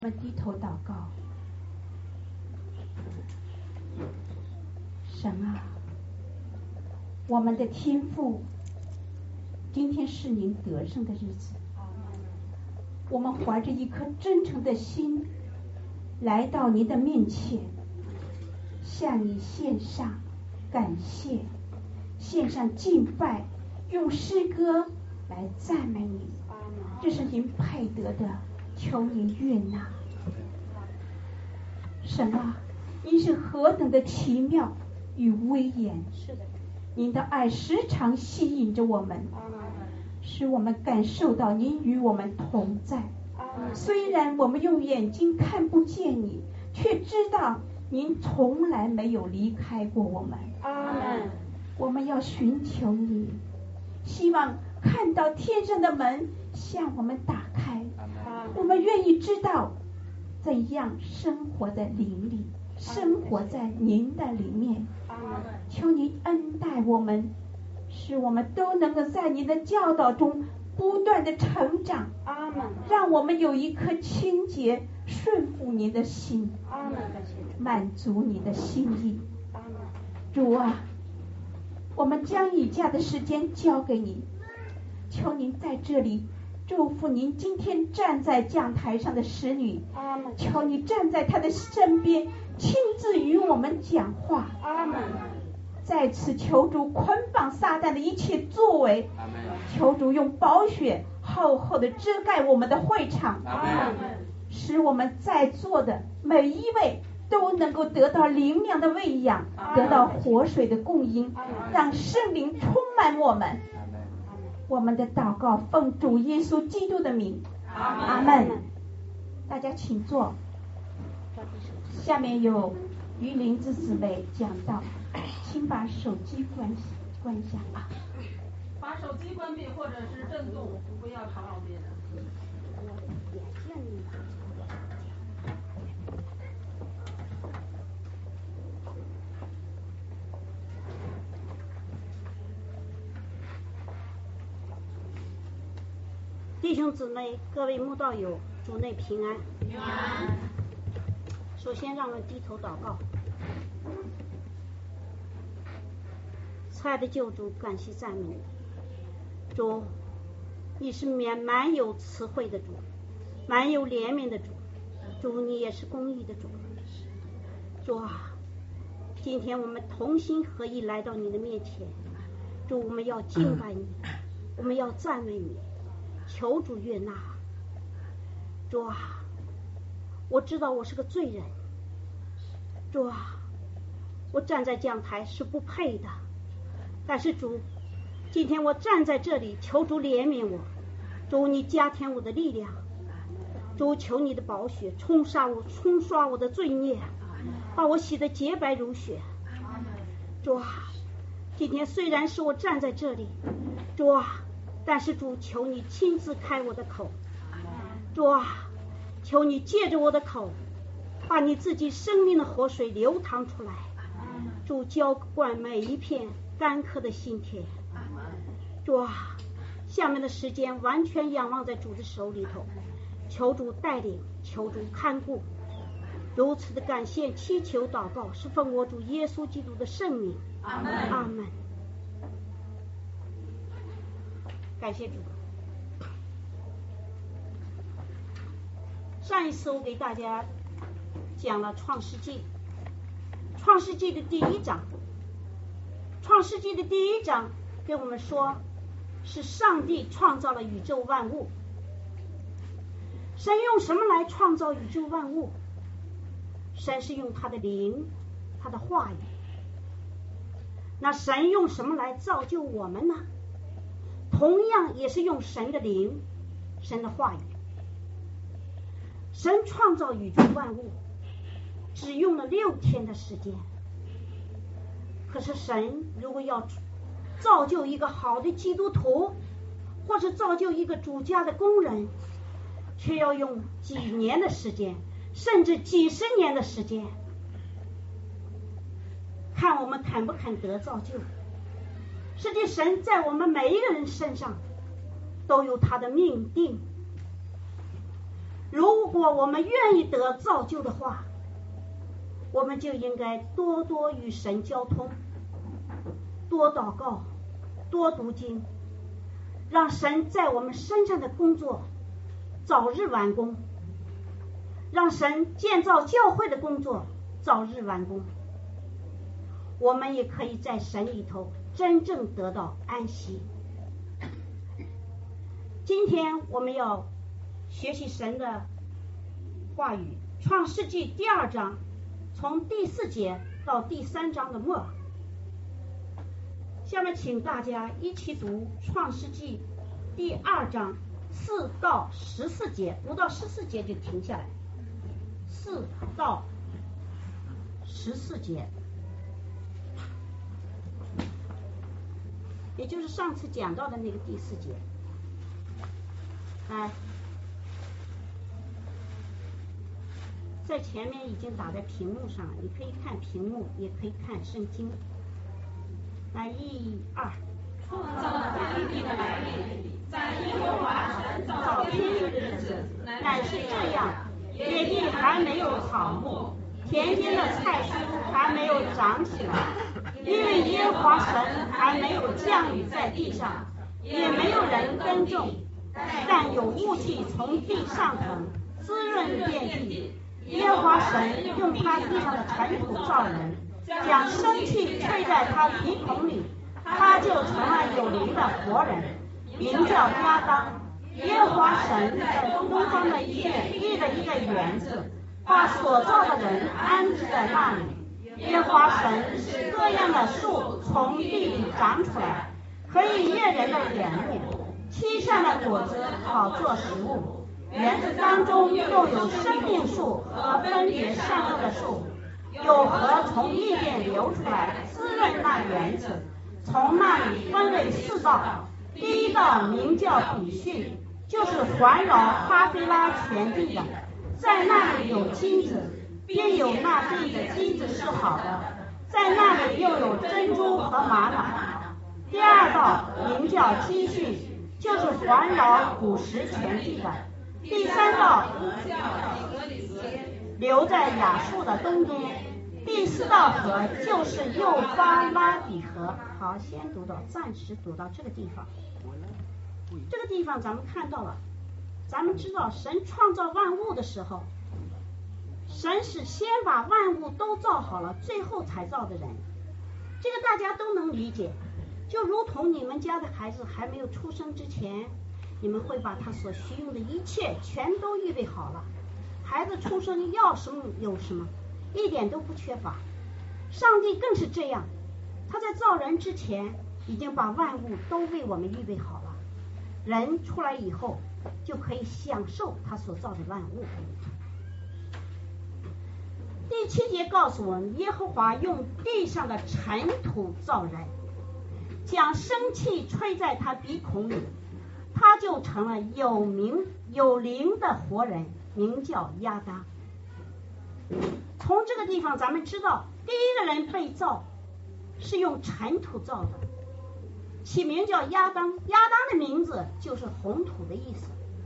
我们低头祷告。神啊，我们的天父，今天是您得胜的日子，我们怀着一颗真诚的心来到您的面前，向你献上感谢，献上敬拜，用诗歌来赞美你，这是您配得的，求您悦纳。神啊，您是何等的奇妙与威严， 是的， 您的爱时常吸引着我们，使我们感受到您与我们同在。虽然我们用眼睛看不见你，却知道您从来没有离开过我们。 阿门。 我们要寻求你，希望看到天上的门向我们打开。我们愿意知道怎样生活在灵里，生活在您的里面。求您恩待我们，使我们都能够在您的教导中不断的成长。 阿门。 让我们有一颗清洁顺服您的心， 阿门。 满足你的心意。 阿门。 主啊，我们将以下的时间交给你，求您在这里祝福您今天站在讲台上的使女，求你站在她的身边，亲自与我们讲话。 阿门。 在此求主捆绑撒旦的一切作为，求主用宝血厚厚的遮盖我们的会场，使我们在座的每一位都能够得到灵粮的喂养，得到活水的供应，让圣灵充满我们。我们的祷告奉主耶稣基督的名，阿门。大家请坐。下面有于灵芝姊妹讲道，请把手机关一下啊。 把手机关闭或者是震动，不要吵扰别人。 弟兄姊妹，各位慕道友，主内平安。 平安。 首先让我们低头祷告。亲爱的救主，感谢赞美你。主，你是满有慈惠的主，满有怜悯的主。主，你也是公义的主。主啊，今天我们同心合意来到你的面前。主，我们要敬拜你，我们要赞美你，求主悦纳。主啊，我知道我是个罪人。主啊，我站在讲台是不配的，但是主，今天我站在这里，求主怜悯我。主，你加添我的力量。主，求你的宝血冲刷我的罪孽，把我洗得洁白如雪。主啊，今天虽然是我站在这里，主啊，但是主，求你亲自开我的口。主啊，求你借着我的口，把你自己生命的活水流淌出来。主，浇灌每一片干渴的心田。主啊，下面的时间完全仰望在主的手里头，求主带领，求主看顾。如此的感谢祈求祷告，是奉我主耶稣基督的圣名。 阿门。 阿门。感谢主。上一次我给大家讲了创世纪的第一章。创世纪的第一章跟我们说，是上帝创造了宇宙万物。神用什么来创造宇宙万物？神是用他的灵，他的话语。那神用什么来造就我们呢？同样也是用神的灵，神的话语。神创造宇宙万物只用了6天的时间，可是神如果要造就一个好的基督徒，或是造就一个主家的工人，却要用几年的时间，甚至几十年的时间。看我们肯不肯得造就。实际神在我们每一个人身上都有他的命定。 如果我们愿意得造就的话，我们就应该多多与神交通，多祷告，多读经，让神在我们身上的工作早日完工，让神建造教会的工作早日完工，我们也可以在神里头真正得到安息。今天我们要学习神的话语，创世纪第2章从第4节到第3章的末。下面请大家一起读创世纪第2章4到14节，读到14节就停下来，4到14节，也就是上次讲到的那个第4节。在前面已经打在屏幕上，你可以看屏幕，也可以看圣经。来，1、2。 创造天地的来历，在耶和华神造天地的日子，乃是这样：野地还没有草木，田间的菜蔬还没有长起来，因为耶和华神还没有降雨在地上，也没有人耕种，但有雾气从地上腾，滋润遍地。耶和华神用他地上的尘土造人，将生气吹在他鼻孔里，他就成了有灵的活人，名叫亚当。耶和华神在东方的一片立了一个园子，把所造的人安置在那里。耶和华神使各样的树从地里长出来，可以悦人的眼目，其上的果子好做食物。园子当中又有生命树和分别善恶的树，有河从一边流出来，滋润那园子。从那里分为4道，第一道名叫比逊，就是环绕哈菲拉全地的，在那里有金子，并有那地的金子是好的，在那里又有珍珠和玛瑙。第2道名叫基训，就是环绕古时全地的。第3道留在亚述的东边。第4道河就是幼发拉底河。好，先暂时读到这个地方。这个地方咱们看到了，咱们知道神创造万物的时候，神是先把万物都造好了，最后才造的人。这个大家都能理解，就如同你们家的孩子还没有出生之前，你们会把他所需用的一切全都预备好了，孩子出生要什么有什么，一点都不缺乏。上帝更是这样，他在造人之前已经把万物都为我们预备好了，人出来以后就可以享受他所造的万物。第7节告诉我们，耶和华用地上的尘土造人，将生气吹在他鼻孔里，他就成了有名有灵的活人，名叫亚当。从这个地方咱们知道，第一个人被造是用尘土造的，起名叫亚当。亚当的名字就是红土的意思。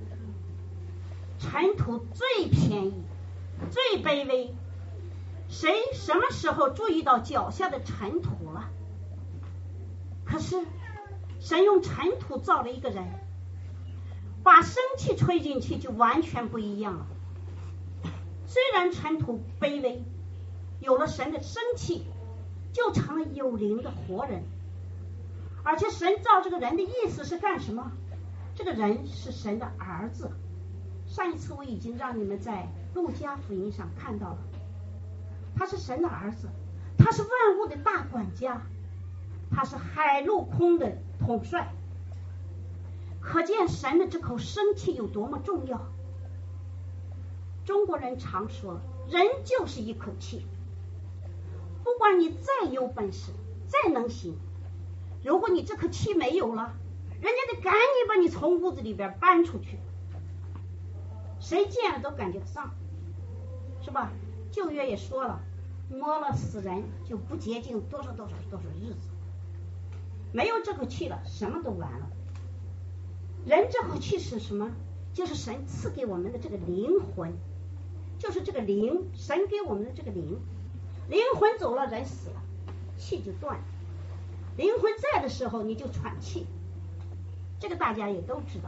尘土最便宜，最卑微，谁什么时候注意到脚下的尘土了？可是神用尘土造了一个人，把生气吹进去就完全不一样了。虽然尘土卑微，有了神的生气，就成了有灵的活人。而且神造这个人的意思是干什么？这个人是神的儿子。上一次我已经让你们在路加福音上看到了，他是神的儿子，他是万物的大管家，他是海陆空的统帅。可见神的这口生气有多么重要。中国人常说，人就是一口气，不管你再有本事，再能行，如果你这口气没有了，人家得赶紧把你从屋子里边搬出去。谁见了都感觉脏，是吧？旧约也说了，摸了死人就不洁净多少日子，没有这口气了，什么都完了。人这口气是什么？ 就是神赐给我们的这个灵魂，就是这个灵，神给我们的这个灵。灵魂走了，人死了，气就断了。灵魂在的时候，你就喘气，这个大家也都知道。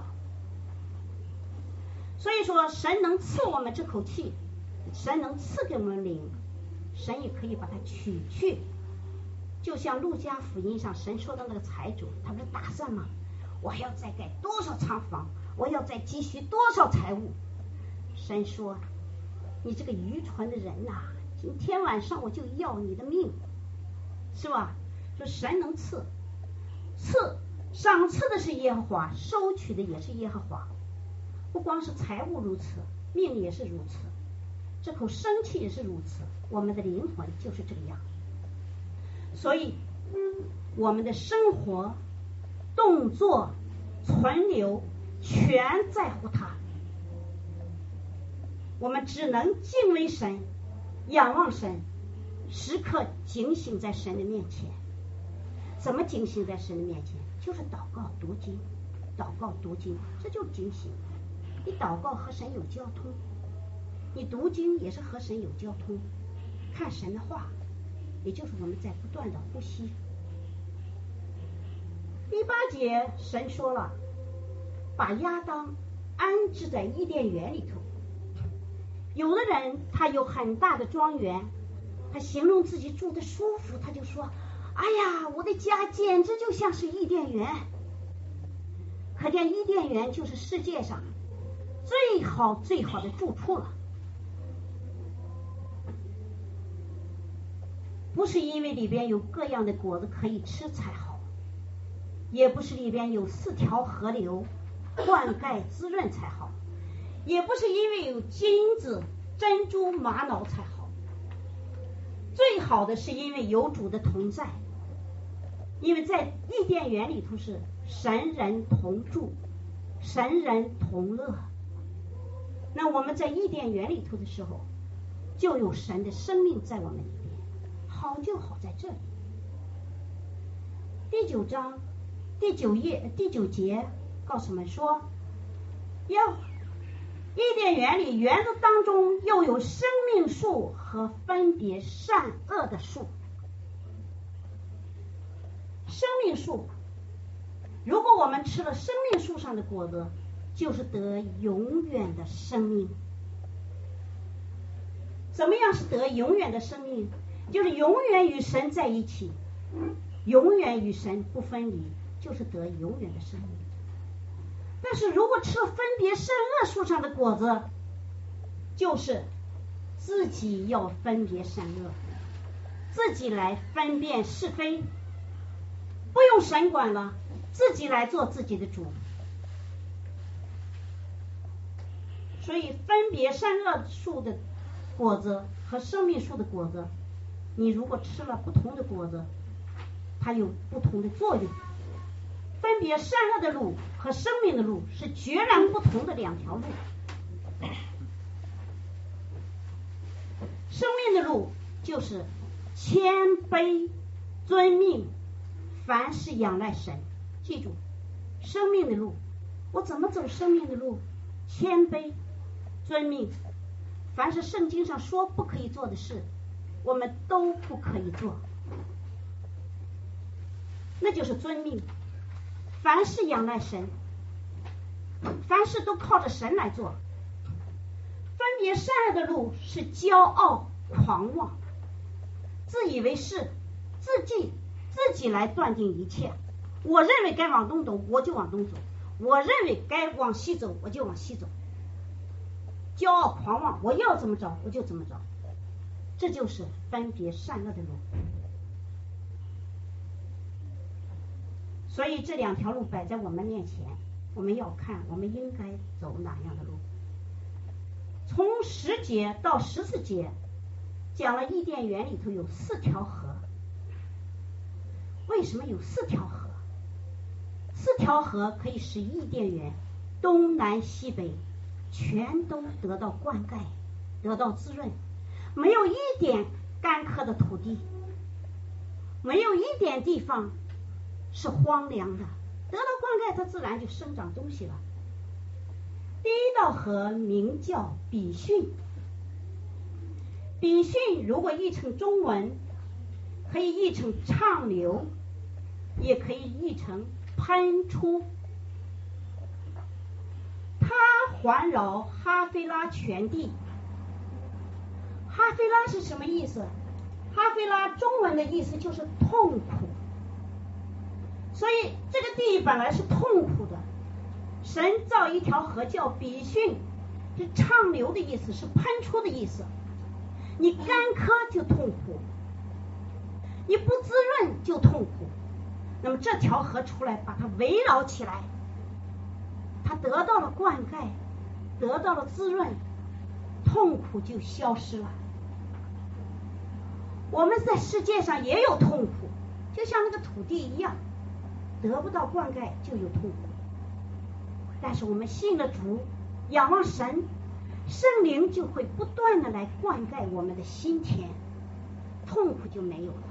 所以说，神能赐我们这口气，神能赐给我们灵，神也可以把它取去。就像路加福音上神说的那个财主，他不是打算吗？我还要再盖多少仓房，我要再积蓄多少财物。神说，你这个愚蠢的人呐，今天晚上我就要你的命，是吧？说神能赐，赏赐的是耶和华，收取的也是耶和华。不光是财物如此，命也是如此，这口生气也是如此，我们的灵魂就是这个样。所以我们的生活、动作、存留全在乎他。我们只能敬畏神，仰望神，时刻警醒在神的面前。怎么警醒在神的面前？就是祷告读经，祷告读经，这就是警醒。你祷告和神有交通，你读经也是和神有交通，看神的话，也就是我们在不断的呼吸。第8节神说了，把亚当安置在伊甸园里头。有的人他有很大的庄园，他形容自己住的舒服，他就说，哎呀，我的家简直就像是伊甸园。可见伊甸园就是世界上最好的住处了。不是因为里边有各样的果子可以吃才好，也不是里边有4条河流灌溉滋润才好，也不是因为有金子、珍珠、玛瑙才好。最好的是因为有主的同在，因为在伊甸园里头是神人同住，神人同乐。那我们在伊甸园里头的时候，就有神的生命在我们里边，好就好在这里。第9章第9节告诉我们说，伊甸园里园子当中又有生命树和分别善恶的树。生命树，如果我们吃了生命树上的果子，就是得永远的生命。怎么样是得永远的生命？就是永远与神在一起，永远与神不分离，就是得永远的生命。但是如果吃了分别善恶树上的果子，就是自己要分别善恶，自己来分辨是非，不用神管了，自己来做自己的主。所以分别善恶树的果子和生命树的果子，你如果吃了不同的果子，它有不同的作用。分别善恶的路和生命的路是截然不同的2条路。生命的路就是谦卑、遵命，凡事仰赖神。记住，生命的路，我怎么走生命的路？谦卑、遵命，凡是圣经上说不可以做的事，我们都不可以做，那就是遵命。凡事仰赖神，凡事都靠着神来做。分别善恶的路是骄傲、狂妄，自以为是，自己来断定一切。我认为该往东走，我就往东走；我认为该往西走，我就往西走。骄傲狂妄，我要怎么着我就怎么着，这就是分别善恶的路。所以这2条路摆在我们面前，我们要看我们应该走哪样的路。从10节到14节讲了伊甸园里头有4条河。为什么有4条河？4条河可以使伊甸园东南西北全都得到灌溉，得到滋润，没有一点干涸的土地，没有一点地方是荒凉的，得到灌溉它自然就生长东西了。 第一道河名叫比逊。比逊如果译成中文，可以译成畅流，也可以译成喷出。它环绕哈菲拉全地。哈菲拉是什么意思？哈菲拉中文的意思就是痛苦，所以这个地本来是痛苦的。神造一条河叫比逊，是畅流的意思，是喷出的意思。你干渴就痛苦，你不滋润就痛苦。那么这条河出来，把它围绕起来，它得到了灌溉，得到了滋润，痛苦就消失了。我们在世界上也有痛苦，就像那个土地一样，得不到灌溉就有痛苦。但是我们信了主，仰望神，圣灵就会不断的来灌溉我们的心田，痛苦就没有了。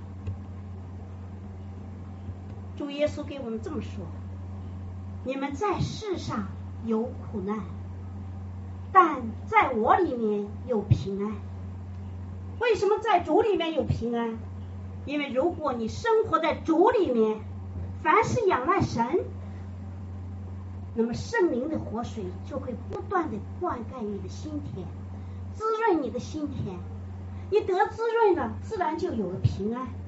主耶稣给我们这么说：你们在世上有苦难，但在我里面有平安。为什么在主里面有平安？因为如果你生活在主里面，凡是仰赖神，那么圣灵的活水就会不断的灌溉你的心田，滋润你的心田。你得滋润了，自然就有了平安。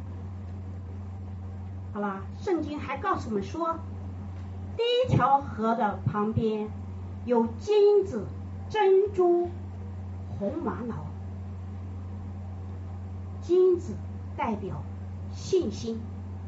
好了，圣经还告诉我们说，第一条河的旁边有金子、珍珠、红玛瑙。金子代表信心，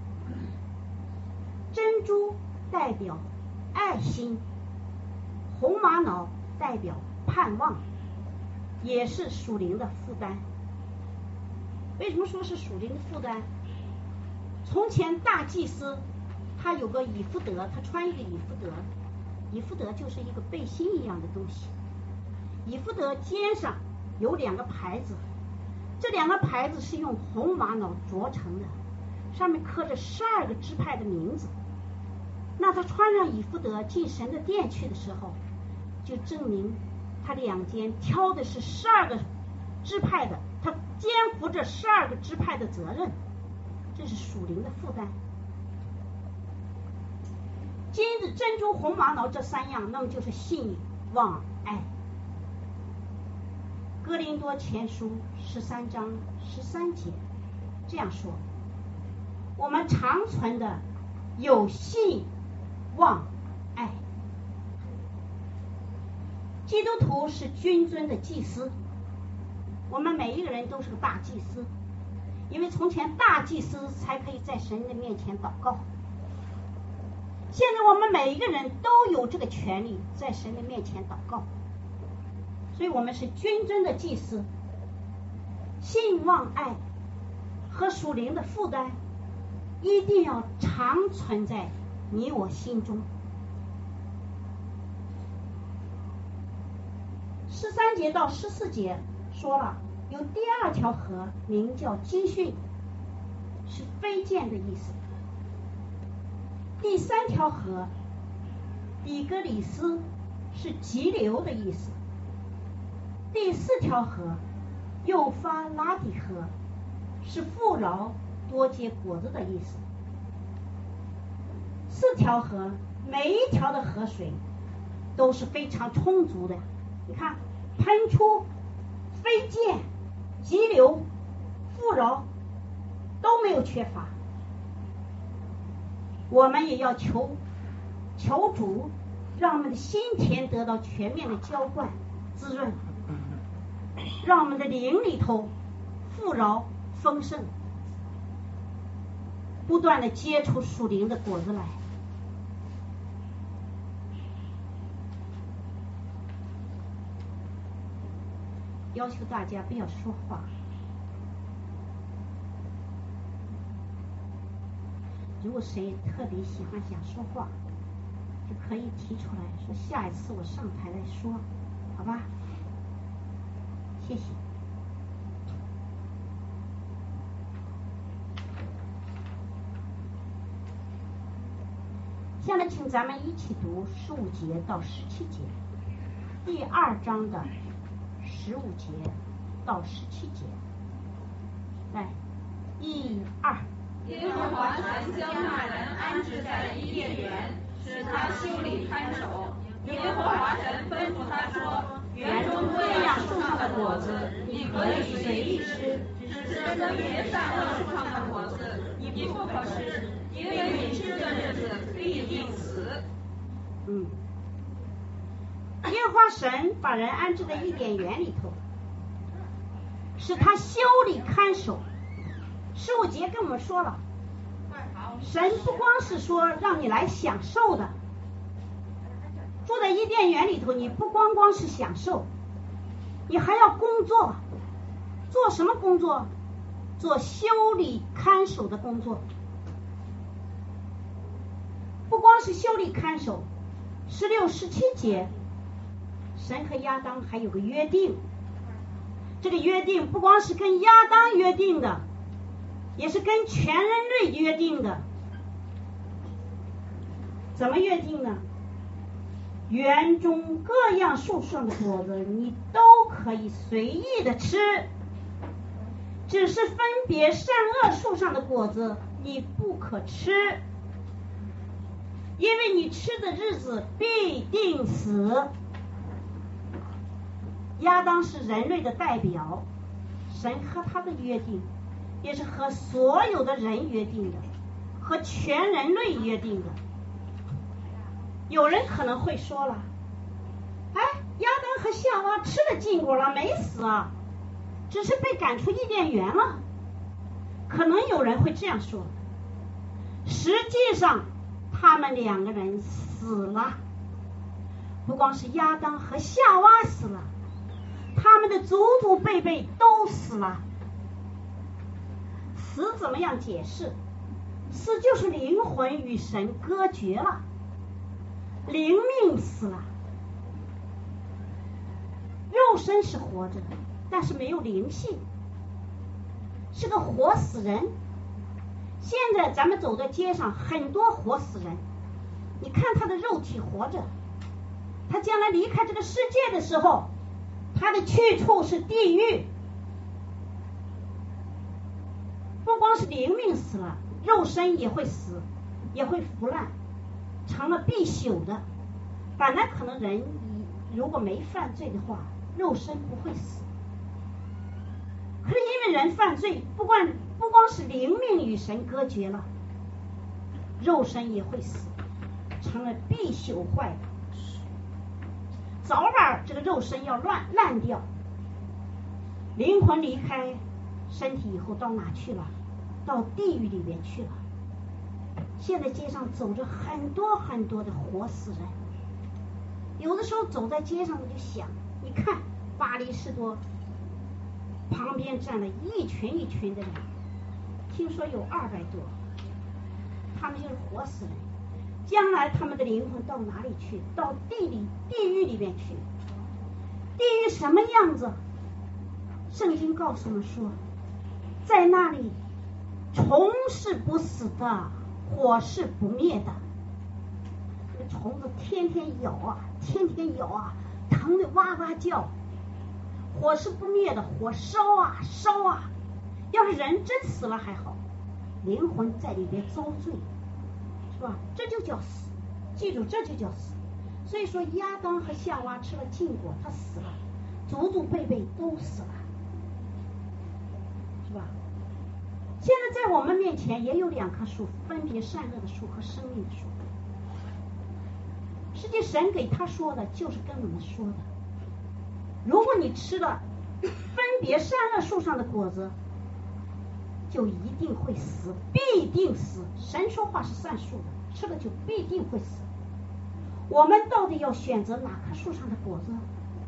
珍珠代表爱心，红玛瑙代表盼望，也是属灵的负担。为什么说是属灵的负担？从前大祭司他有个以弗得，他穿一个以弗得，以弗得就是一个背心一样的东西。以弗得肩上有2个牌子，这2个牌子是用红玛瑙琢成的，上面刻着12个支派的名字。那他穿上以弗得进神的殿去的时候，就证明他2肩挑的是12个支派的，他肩负着12个支派的责任，这是属灵的负担。金子、珍珠、红玛瑙这3样，那么就是信、望、爱。哥林多前书13章13节这样说：我们常存的有信、望、爱。基督徒是君尊的祭司，我们每一个人都是个大祭司，因为从前大祭司才可以在神的面前祷告。现在我们每一个人都有这个权利在神的面前祷告，所以我们是君尊的祭司。信、望、爱和属灵的负担一定要常存在你我心中。13节到14节说了，有第2条河名叫基训，是飞剑的意思。第3条河底格里斯是急流的意思。第4条河幼发拉底河是富饶多结果子的意思。4条河每一条的河水都是非常充足的，你看喷出、飞溅、急流、富饶都没有缺乏。我们也要求主让我们的心田得到全面的浇灌滋润，让我们的灵里头富饶丰盛，不断的结出属灵的果子来。要求大家不要说话，如果谁特别喜欢想说话，就可以提出来说，下一次我上台来说，好吧？谢谢。下面请咱们一起读15节到17节。 第2章的15节到17节。来，1、2。 耶和华神将那人安置在伊甸园，使他修理看守。耶和华神吩咐他说：园中各样树上的果子，你可以随意吃，只是分别善恶树上的果子，你不可吃，因为你吃的日子必定死。 耶和华神把人安置在伊甸园里头，使他修理看守。15节跟我们说了，神不光是说让你来享受的，住在伊甸园里头，你不光是享受，你还要工作。做什么工作？做修理看守的工作。不光是修理看守，16、17节，神和亚当还有个约定。这个约定不光是跟亚当约定的，也是跟全人类约定的。怎么约定呢？园中各样树上的果子你都可以随意的吃，只是分别善恶树上的果子你不可吃，因为你吃的日子必定死。亚当是人类的代表，神和他的约定也是和所有的人约定的，和全人类约定的。有人可能会说了，亚当和夏娃吃了禁果了，没死啊，只是被赶出伊甸园了。可能有人会这样说，实际上他们2个人死了。不光是亚当和夏娃死了，他们的祖祖辈辈都死了。死怎么样解释？死就是灵魂与神隔绝了，灵命死了。肉身是活着的，但是没有灵性，是个活死人。现在咱们走在街上，很多活死人，你看他的肉体活着，他将来离开这个世界的时候，他的去处是地狱。不光是灵命死了，肉身也会死，也会腐烂，成了必朽的。本来可能人如果没犯罪的话，肉身不会死，可是因为人犯罪，不光是灵命与神隔绝了，肉身也会死，成了必朽坏的。早晚这个肉身要烂掉，灵魂离开身体以后到哪去了？到地狱里面去了。现在街上走着很多很多的活死人，有的时候走在街上我就想，你看巴黎士多旁边站了一群一群的人，听说有200多，他们就是活死人。将来他们的灵魂到哪里去？到地狱里面去。地狱什么样子？圣经告诉我们说，在那里虫是不死的，火是不灭的。这个虫子天天咬啊，疼得哇哇叫。火是不灭的，火烧啊。要是人真死了还好，灵魂在里边遭罪，是吧？这就叫死，记住，这就叫死。所以说亚当和夏娃吃了禁果，他死了，祖祖辈辈都死了，是吧？现在在我们面前也有2棵树，分别善恶的树和生命的树。实际神给他说的就是跟我们说的，如果你吃了分别善恶树上的果子，就一定会死，必定死。神说话是算数的，吃了就必定会死。我们到底要选择哪棵树上的果子？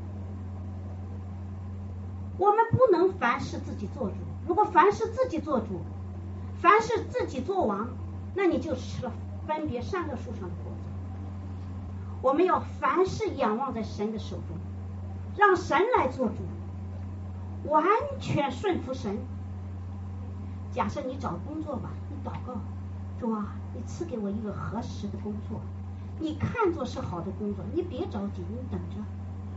我们不能凡事自己做主。如果凡事自己做主，凡事自己做王，那你就吃了分别善恶树上的果子。我们要凡事仰望在神的手中，让神来做主，完全顺服神。假设你找工作吧，你祷告，主啊，你赐给我一个合适的工作，你看作是好的工作，你别着急，你等着，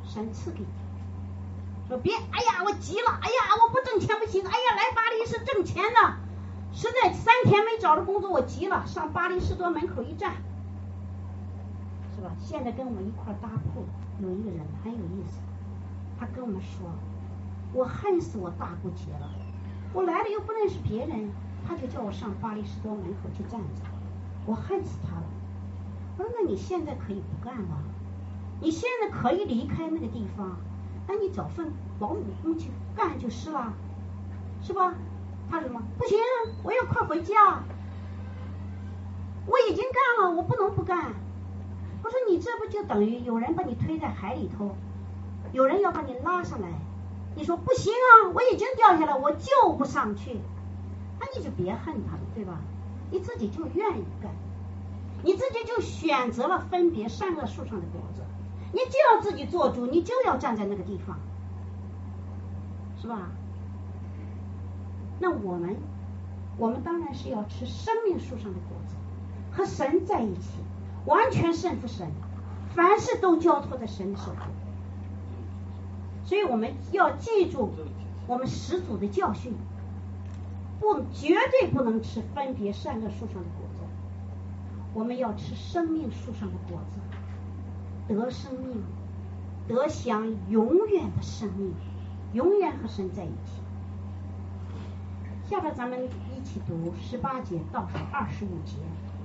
神赐给你。说别，哎呀，我急了，哎呀，我不挣钱不行，哎呀，来巴黎市挣钱呢，实在3天没找着工作，我急了，上巴黎士多门口一站，是吧？现在跟我们一块搭铺有一个人很有意思，他跟我们说，我恨死我大姑姐了，我来了又不认识别人，他就叫我上巴黎士多门口去站着，我恨死他了。我说那你现在可以不干了，你现在可以离开那个地方，那你找份保姆工去干就是了，是吧？他说什么？不行，我要快回家，我已经干了，我不能不干。我说你这不就等于有人把你推在海里头，有人要把你拉上来，你说不行啊，我已经掉下来，我就不上去，那你就别恨他了，对吧？你自己就愿意干，你自己就选择了分别善恶树上的果子，你就要自己做主，你就要站在那个地方，是吧？那我们当然是要吃生命树上的果子，和神在一起，完全顺服神，凡事都交托在神的手中。所以我们要记住我们始祖的教训，绝对不能吃分别善恶树上的果子，我们要吃生命树上的果子，得生命，得享永远的生命，永远和神在一起。下边咱们一起读18节到25节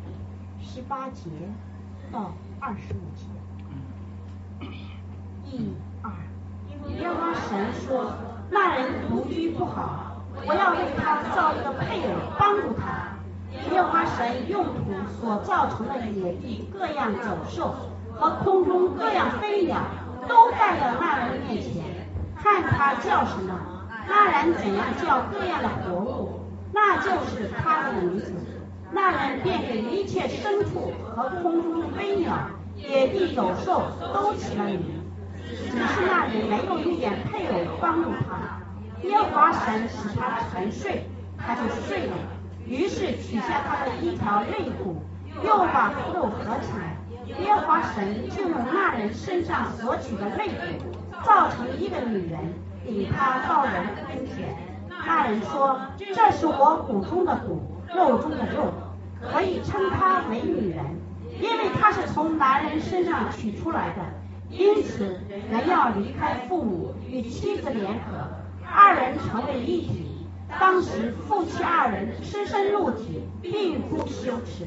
，18节到25节。1、2，耶和华神说，那人独居不好，我要为他造一个配偶帮助他。耶和华神用土所造成的野地各样走兽和空中各样飞鸟都带到那人面前，看他叫什么，那人怎样叫各样的活物，那就是他的名字。那人便给一切牲畜和空中的飞鸟、野地走兽都起了名，只是那人没有遇见配偶帮助他。耶和华神使他沉睡，他就睡了。于是取下他的一条肋骨，又把骨头合起来。耶和华神就用那人身上所取的肋骨造成一个女人，领他到人跟前。那人说，这是我骨中的骨，肉中的肉，可以称她为女人，因为她是从男人身上取出来的。因此人要离开父母，与妻子联合，二人成为一体。当时夫妻二人赤身露体，并不羞耻。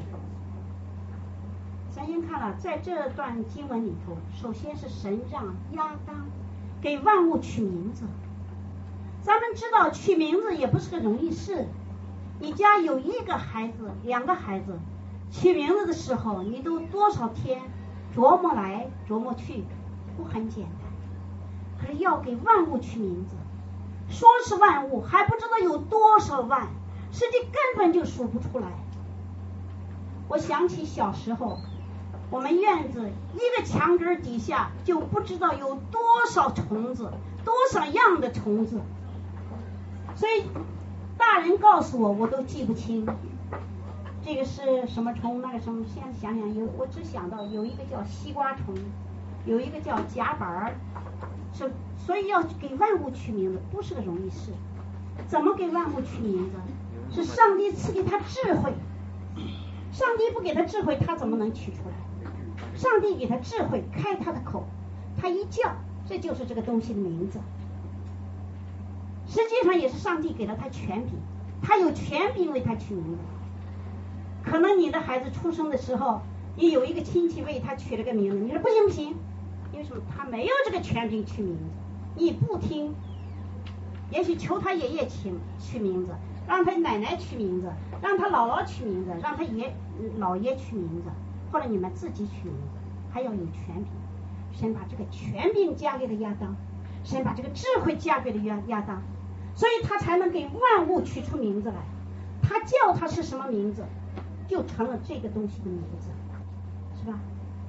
咱先看了，在这段经文里头，首先是神让亚当给万物取名字。咱们知道取名字也不是个容易事，你家有1个孩子、2个孩子，取名字的时候你都多少天琢磨来琢磨去，不很简单。可是要给万物取名字，说是万物，还不知道有多少万，实际根本就数不出来。我想起小时候，我们院子1个墙根底下就不知道有多少虫子，多少样的虫子，所以大人告诉我，我都记不清。这个是什么虫，那个什么，现在想想我只想到有一个叫西瓜虫，有一个叫夹板儿，所以要给万物取名字不是个容易事。怎么给万物取名字？是上帝赐给他智慧，上帝不给他智慧，他怎么能取出来？上帝给他智慧，开他的口，他一叫，这就是这个东西的名字。实际上也是上帝给了他权柄，他有权柄为他取名字。可能你的孩子出生的时候，你有一个亲戚为他取了个名字，你说不行不行，因为什么？他没有这个权柄取名字，你不听，也许求他爷爷取名字，让他奶奶取名字，让他姥姥取名字，让他老爷取名字，或者你们自己取名字，还要有权柄。神把这个权柄加给了亚当，神把这个智慧加给了亚当，所以他才能给万物取出名字来。他叫他是什么名字，就成了这个东西的名字，是吧？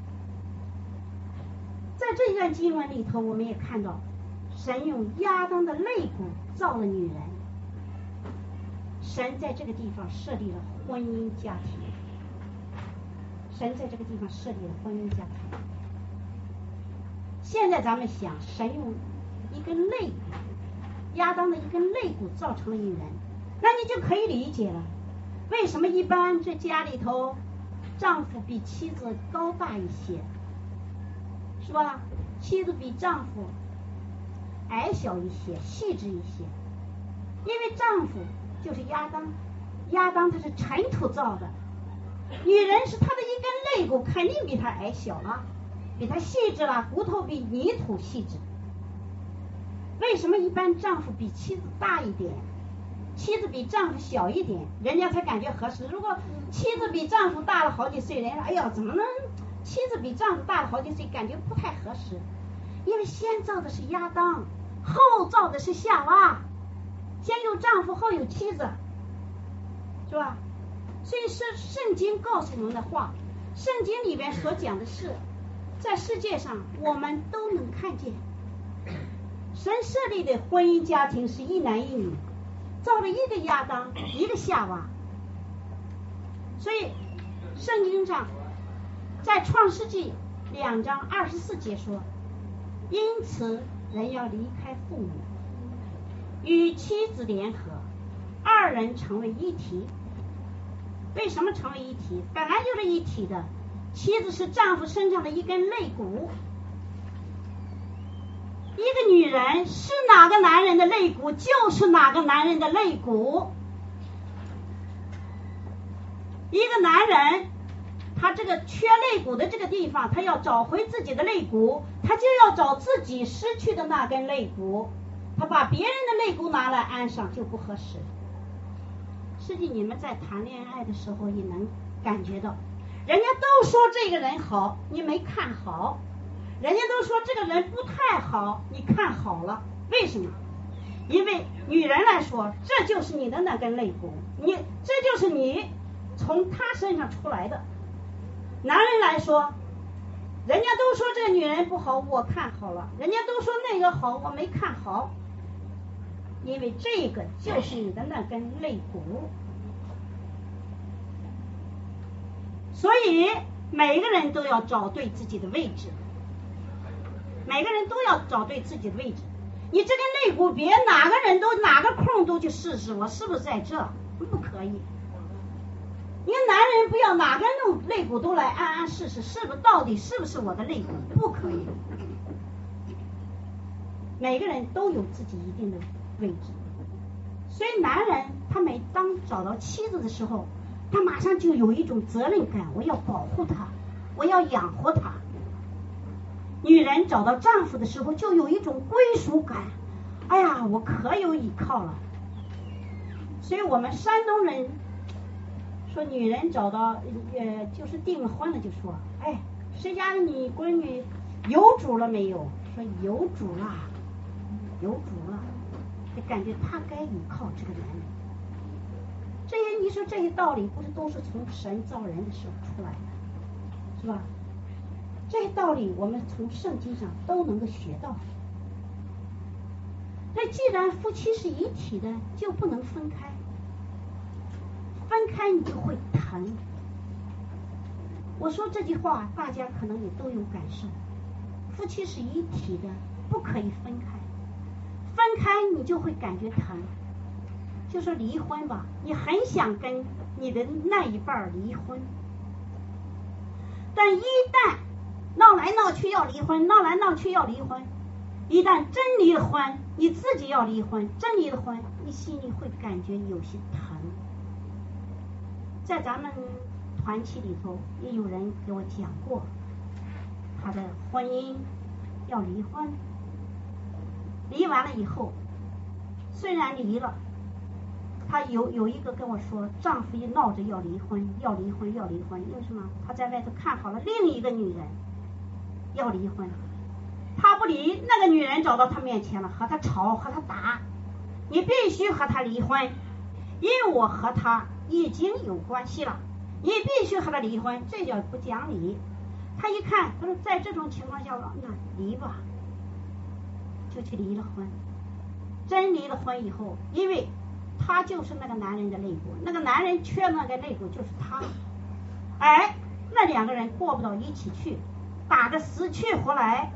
在这一段经文里头，我们也看到神用亚当的肋骨造了女人。神在这个地方设立了婚姻家庭，神在这个地方设立了婚姻家庭。 现在咱们想，神用一根肋骨，亚当的一根肋骨造成了一人，那你就可以理解了，为什么一般这家里头丈夫比妻子高大一些，是吧？妻子比丈夫矮小一些，细致一些，因为丈夫就是亚当，亚当他是尘土造的，女人是他的一根肋骨，肯定比他矮小了，比他细致了，骨头比泥土细致。为什么一般丈夫比妻子大一点，妻子比丈夫小一点，人家才感觉合适？如果妻子比丈夫大了好几岁，人家说哎呀怎么能妻子比丈夫大了好几岁，感觉不太合适。因为先造的是亚当，后造的是夏娃，先有丈夫后有妻子，是吧？所以是圣经告诉我们的话，圣经里边所讲的是在世界上我们都能看见，神设立的婚姻家庭是一男一女，造了一个亚当一个夏娃。所以圣经上在创世纪2章24节说，因此人要离开父母，与妻子联合，二人成为一体。为什么成为一体？本来就是一体的，妻子是丈夫身上的一根肋骨，一个女人是哪个男人的肋骨，就是哪个男人的肋骨。一个男人他这个缺肋骨的这个地方，他要找回自己的肋骨，他就要找自己失去的那根肋骨，他把别人的肋骨拿来安上就不合适。实际你们在谈恋爱的时候也能感觉到，人家都说这个人好，你没看好，人家都说这个人不太好，你看好了。为什么？因为女人来说，这就是你的那根肋骨，这就是你从他身上出来的。男人来说，人家都说这个女人不好，我看好了，人家都说那个好，我没看好，因为这个就是你的那根肋骨。所以每个人都要找对自己的位置，每个人都要找对自己的位置。你这根肋骨别哪个人都哪个空都去试试，我是不是在这？不可以。一个男人不要哪根肋骨都来安试试，是不是到底是不是我的肋骨？不可以。每个人都有自己一定的位置，所以男人他每当找到妻子的时候，他马上就有一种责任感，我要保护她，我要养活她。女人找到丈夫的时候就有一种归属感，哎呀我可有依靠了。所以我们山东人说女人找到就是订婚了就说，哎谁家的女闺女有主了没有？说有主了，有主了，就感觉她该依靠这个男人。这些你说这些道理不是都是从神造人的时候出来的，是吧？这些道理我们从圣经上都能够学到。那既然夫妻是一体的，就不能分开，分开你就会疼。我说这句话大家可能也都有感受，夫妻是一体的，不可以分开，分开你就会感觉疼。就说离婚吧，你很想跟你的那一半离婚，但一旦闹来闹去要离婚，闹来闹去要离婚，一旦真离了婚，你自己要离婚，真离了婚，你心里会感觉有些疼。在咱们团体里头也有人给我讲过，他的婚姻要离婚，离完了以后，虽然离了，他有一个跟我说，丈夫一闹着要离婚，要离婚，要离婚，因为什么？他在外头看好了另一个女人，要离婚，他不离，那个女人找到他面前了，和他吵，和他打，你必须和他离婚，因为我和他已经有关系了，你必须和他离婚，这叫不讲理。他一看，他说在这种情况下，那离吧，就去离了婚。真离了婚以后，因为他就是那个男人的肋骨，那个男人缺那个肋骨就是他，哎，那两个人过不到一起去，打得死去活来，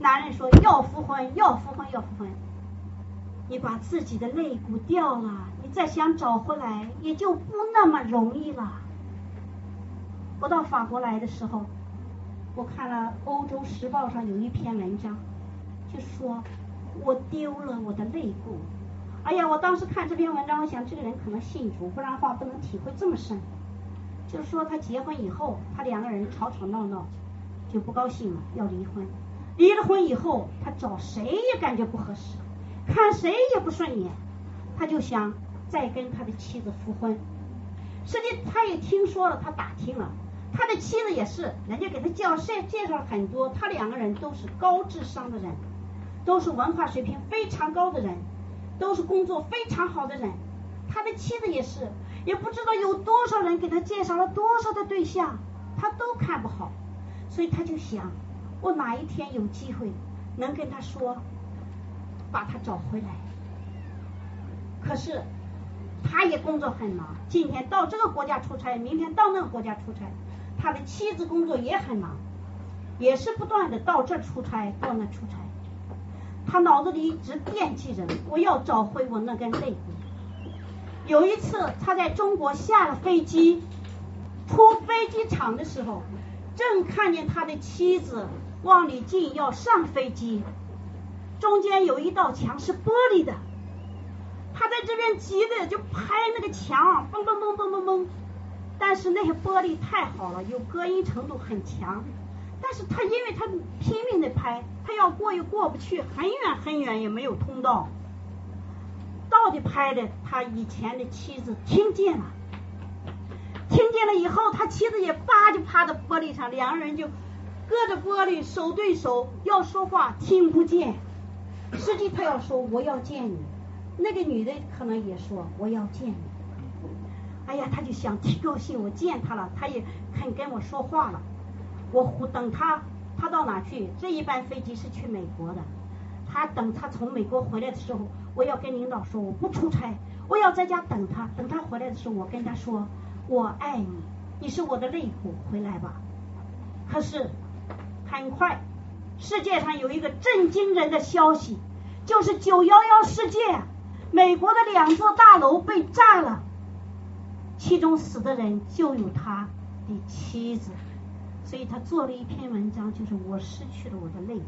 男人说要复婚，要复婚，要复婚。你把自己的肋骨掉了，你再想找回来也就不那么容易了。我到法国来的时候，我看了《欧洲时报》上有一篇文章，就说我丢了我的肋骨。哎呀，我当时看这篇文章，我想这个人可能信主，不然的话不能体会这么深。就是说他结婚以后，他两个人吵吵闹闹，就不高兴了，要离婚。离了婚以后，他找谁也感觉不合适，看谁也不顺眼，他就想再跟他的妻子复婚。实际他也听说了，他打听了，他的妻子也是，人家给他介绍了很多，他两个人都是高智商的人，都是文化水平非常高的人，都是工作非常好的人。他的妻子也是，也不知道有多少人给他介绍了多少的对象，他都看不好，所以他就想，我哪一天有机会能跟他说，把他找回来。可是他也工作很忙，今天到这个国家出差，明天到那个国家出差，他的妻子工作也很忙，也是不断的到这出差到那出差。他脑子里一直惦记着，我要找回我那根肋骨。有一次他在中国下了飞机，出飞机场的时候，正看见他的妻子往里进要上飞机，中间有一道墙是玻璃的，他在这边急的就拍那个墙，嘣嘣嘣嘣嘣嘣，但是那些玻璃太好了，有隔音程度很强，但是他因为他拼命的拍，他要过又过不去，很远很远也没有通道。到底拍的他以前的妻子听见了，听见了以后，他妻子也就趴在玻璃上，两个人就隔着玻璃手对手要说话，听不见。实际他要说我要见你，那个女的可能也说我要见你。哎呀，他就想挺高兴，我见他了，他也肯跟我说话了。我等他到哪去？这一班飞机是去美国的。等他从美国回来的时候，我要跟领导说我不出差，我要在家等他。等他回来的时候，我跟他说我爱你，你是我的肋骨，回来吧。可是很快，世界上有一个震惊人的消息，就是911事件，美国的2座大楼被炸了，其中死的人就有他的妻子。所以他做了一篇文章，就是我失去了我的肋骨。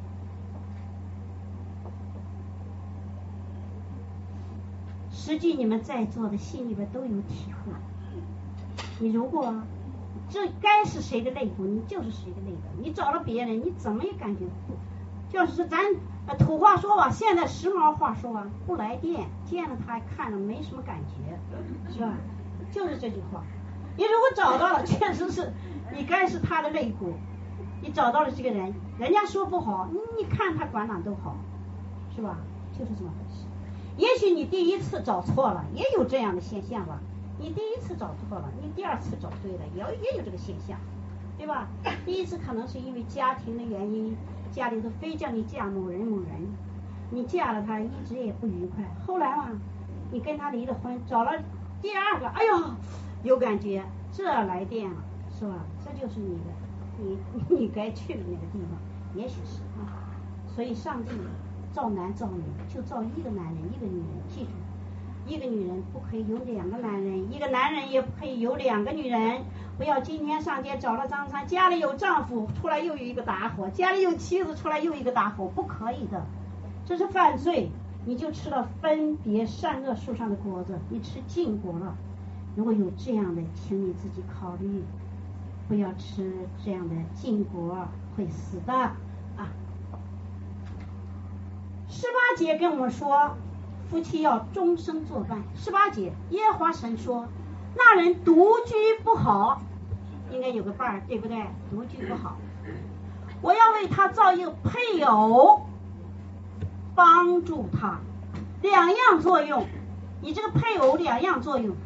实际你们在座的心里边都有体会，你如果这该是谁的肋骨，你就是谁的肋骨。你找了别人，你怎么也感觉不，就是咱土话说吧，现在时髦话说吧，不来电，见了他看了没什么感觉，是吧？就是这句话。你如果找到了，确实是你该是他的肋骨，你找到了这个人，人家说不好，你看他管哪都好，是吧？就是这么回事。也许你第一次找错了，也有这样的现象吧。你第一次找错了，你第二次找对了，也有这个现象，对吧？第一次可能是因为家庭的原因，家里头非叫你嫁某人，你嫁了他一直也不愉快。后来嘛，你跟他离了婚，找了第二个，哎呦，有感觉，这来电了，是吧？这就是你该去的那个地方，也许是啊。所以上帝造男造女，就造一个男人一个女人，记住，一个女人不可以有2个男人，一个男人也不可以有2个女人。不要今天上街找了张三，家里有丈夫出来又有一个打火，家里有妻子出来又一个打火，不可以的，这是犯罪。你就吃了分别善恶树上的果子，你吃禁果了。如果有这样的，请你自己考虑，不要吃这样的禁果，会死的啊。18节跟我们说，夫妻要终生作伴。18节，耶和华神说，那人独居不好，应该有个伴儿，对不对？独居不好，我要为他造一个配偶，帮助他。2样作用，你这个配偶2样作用。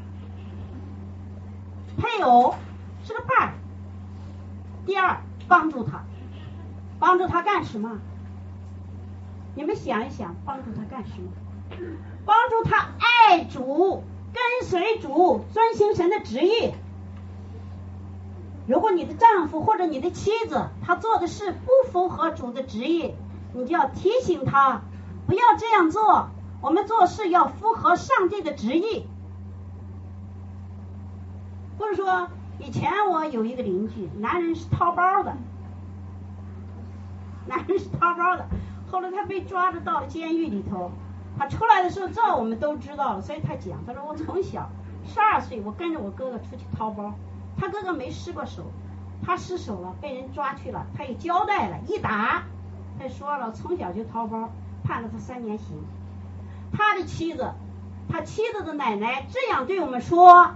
配偶是个伴儿，第二，帮助他。帮助他干什么？你们想一想，帮助他干什么？帮助他爱主，跟随主，遵行神的旨意。 如果你的丈夫或者你的妻子他做的事不符合主的旨意，你就要提醒他不要这样做，我们做事要符合上帝的旨意。或者说以前我有一个邻居，男人是掏包的，后来他被抓着到了监狱里头，他出来的时候这我们都知道了，所以他讲，他说我从小12岁我跟着我哥哥出去掏包，他哥哥没失过手，他失手了，被人抓去了，他也交代了，一打他说了从小就掏包，判了他3年刑。他妻子的奶奶这样对我们说，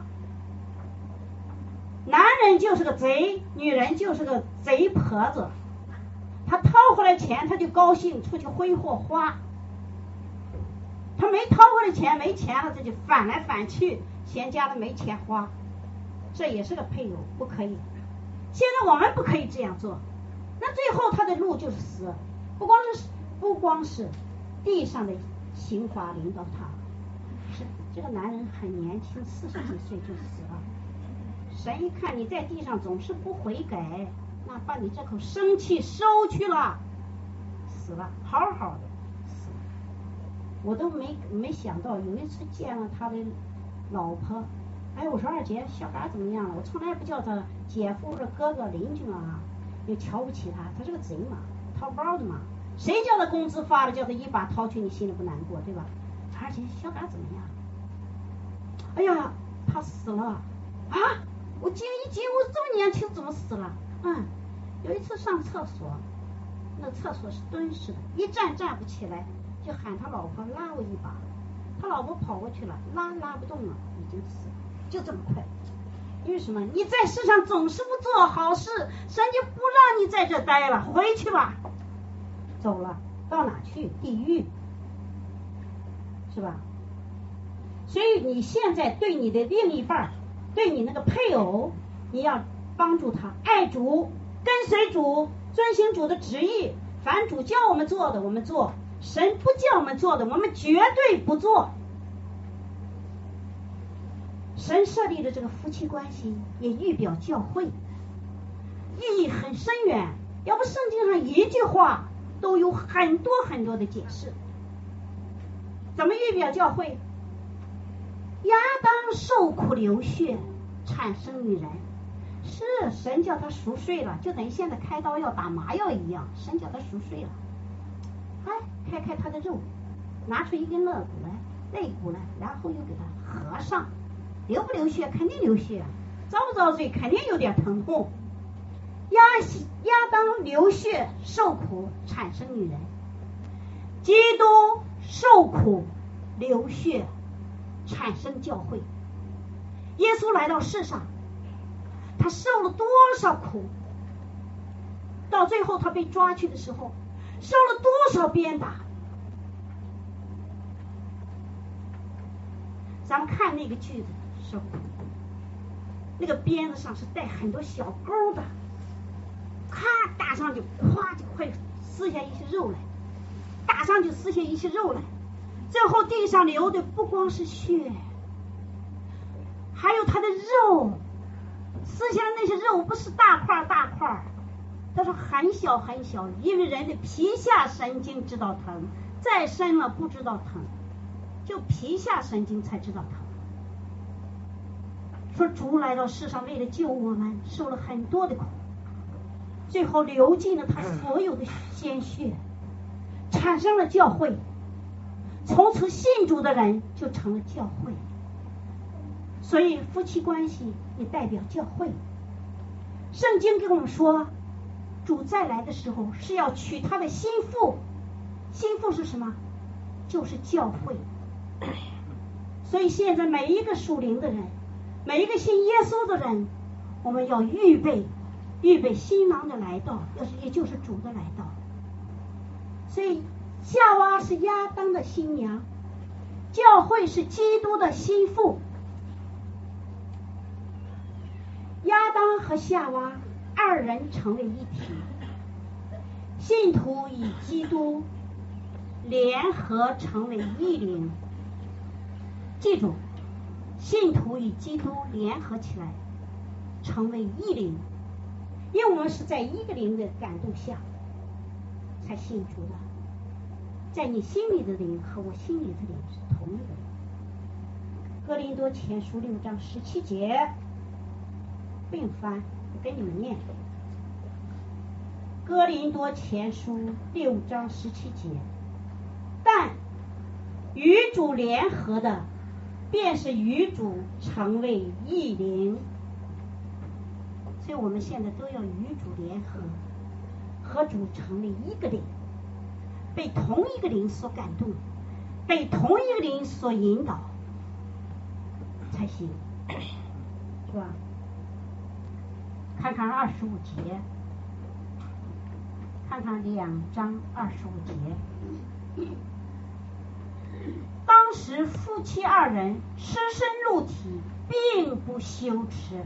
男人就是个贼，女人就是个贼婆子，他掏回来钱他就高兴出去挥霍花，他没掏回来钱没钱了他就反来反去，嫌家里没钱花，这也是个配偶，不可以。现在我们不可以这样做，那最后他的路就是死，不光是地上的刑罚领导他，是这个男人很年轻40几岁就死了。神一看你在地上总是不悔改，那把你这口生气收去了，死了，好好的死了。我都没想到，有一次见了他的老婆，哎，我说二姐小嘎怎么样了？我从来不叫他姐夫或者哥哥邻居啊，又瞧不起他，他是个贼嘛，掏包的嘛，谁叫他工资发了叫他一把掏去，你心里不难过对吧？二姐小嘎怎么样？哎呀，他死了啊！我惊一惊，我这么年轻怎么死了？有一次上厕所，那厕所是蹲式的，一站不起来，就喊他老婆拉我一把，他老婆跑过去了，拉不动了，已经死了，就这么快。因为什么？你在世上总是不做好事，神就不让你在这待了，回去吧。走了，到哪去？地狱，是吧？所以你现在对你的另一半，对你那个配偶，你要帮助他爱主，跟随主，遵行主的旨意，凡主叫我们做的我们做，神不叫我们做的我们绝对不做。神设立的这个夫妻关系也预表教会，意义很深远，要不圣经上一句话都有很多很多的解释。怎么预表教会？亚当受苦流血产生女人，是神叫他熟睡了，就等于现在开刀要打麻药一样，神叫他熟睡了。开他的肉，拿出一根肋骨来，然后又给他合上。流不流血？肯定流血，遭不遭罪？肯定有点疼痛。亚当流血受苦产生女人，基督受苦流血产生教会。耶稣来到世上，他受了多少苦？到最后他被抓去的时候，受了多少鞭打？咱们看那个句子，受苦，那个鞭子上是带很多小钩的，咔打上就咵就会撕下一些肉来，打上就撕下一些肉来，最后地上流的不光是血，还有他的肉，撕下来那些肉不是大块，它是很小，因为人的皮下神经知道疼，再深了不知道疼，就皮下神经才知道疼。说主来到世上为了救我们，受了很多的苦，最后流尽了他所有的鲜血，产生了教会，从此信主的人就成了教会。所以夫妻关系也代表教会。圣经跟我们说，主再来的时候是要娶他的心腹，心腹是什么？就是教会。所以现在每一个属灵的人，每一个信耶稣的人，我们要预备新郎的来到，也就是主的来到。所以夏娃是亚当的新娘，教会是基督的心腹。亚当和夏娃二人成为一体，信徒与基督联合成为一灵。记住，信徒与基督联合起来成为一灵， 因为我们是在一个灵的感动下才信主的，在你心里的灵和我心里的灵是同一个灵。哥林多前书6章17节，并翻，我给你们念。哥林多前书6章17节，但与主联合的，便是与主成为一灵。所以我们现在都要与主联合，和主成为一个灵，被同一个灵所感动，被同一个灵所引导才行，是吧？看看25节，看看2章25节。当时夫妻2人赤身露体，并不羞耻。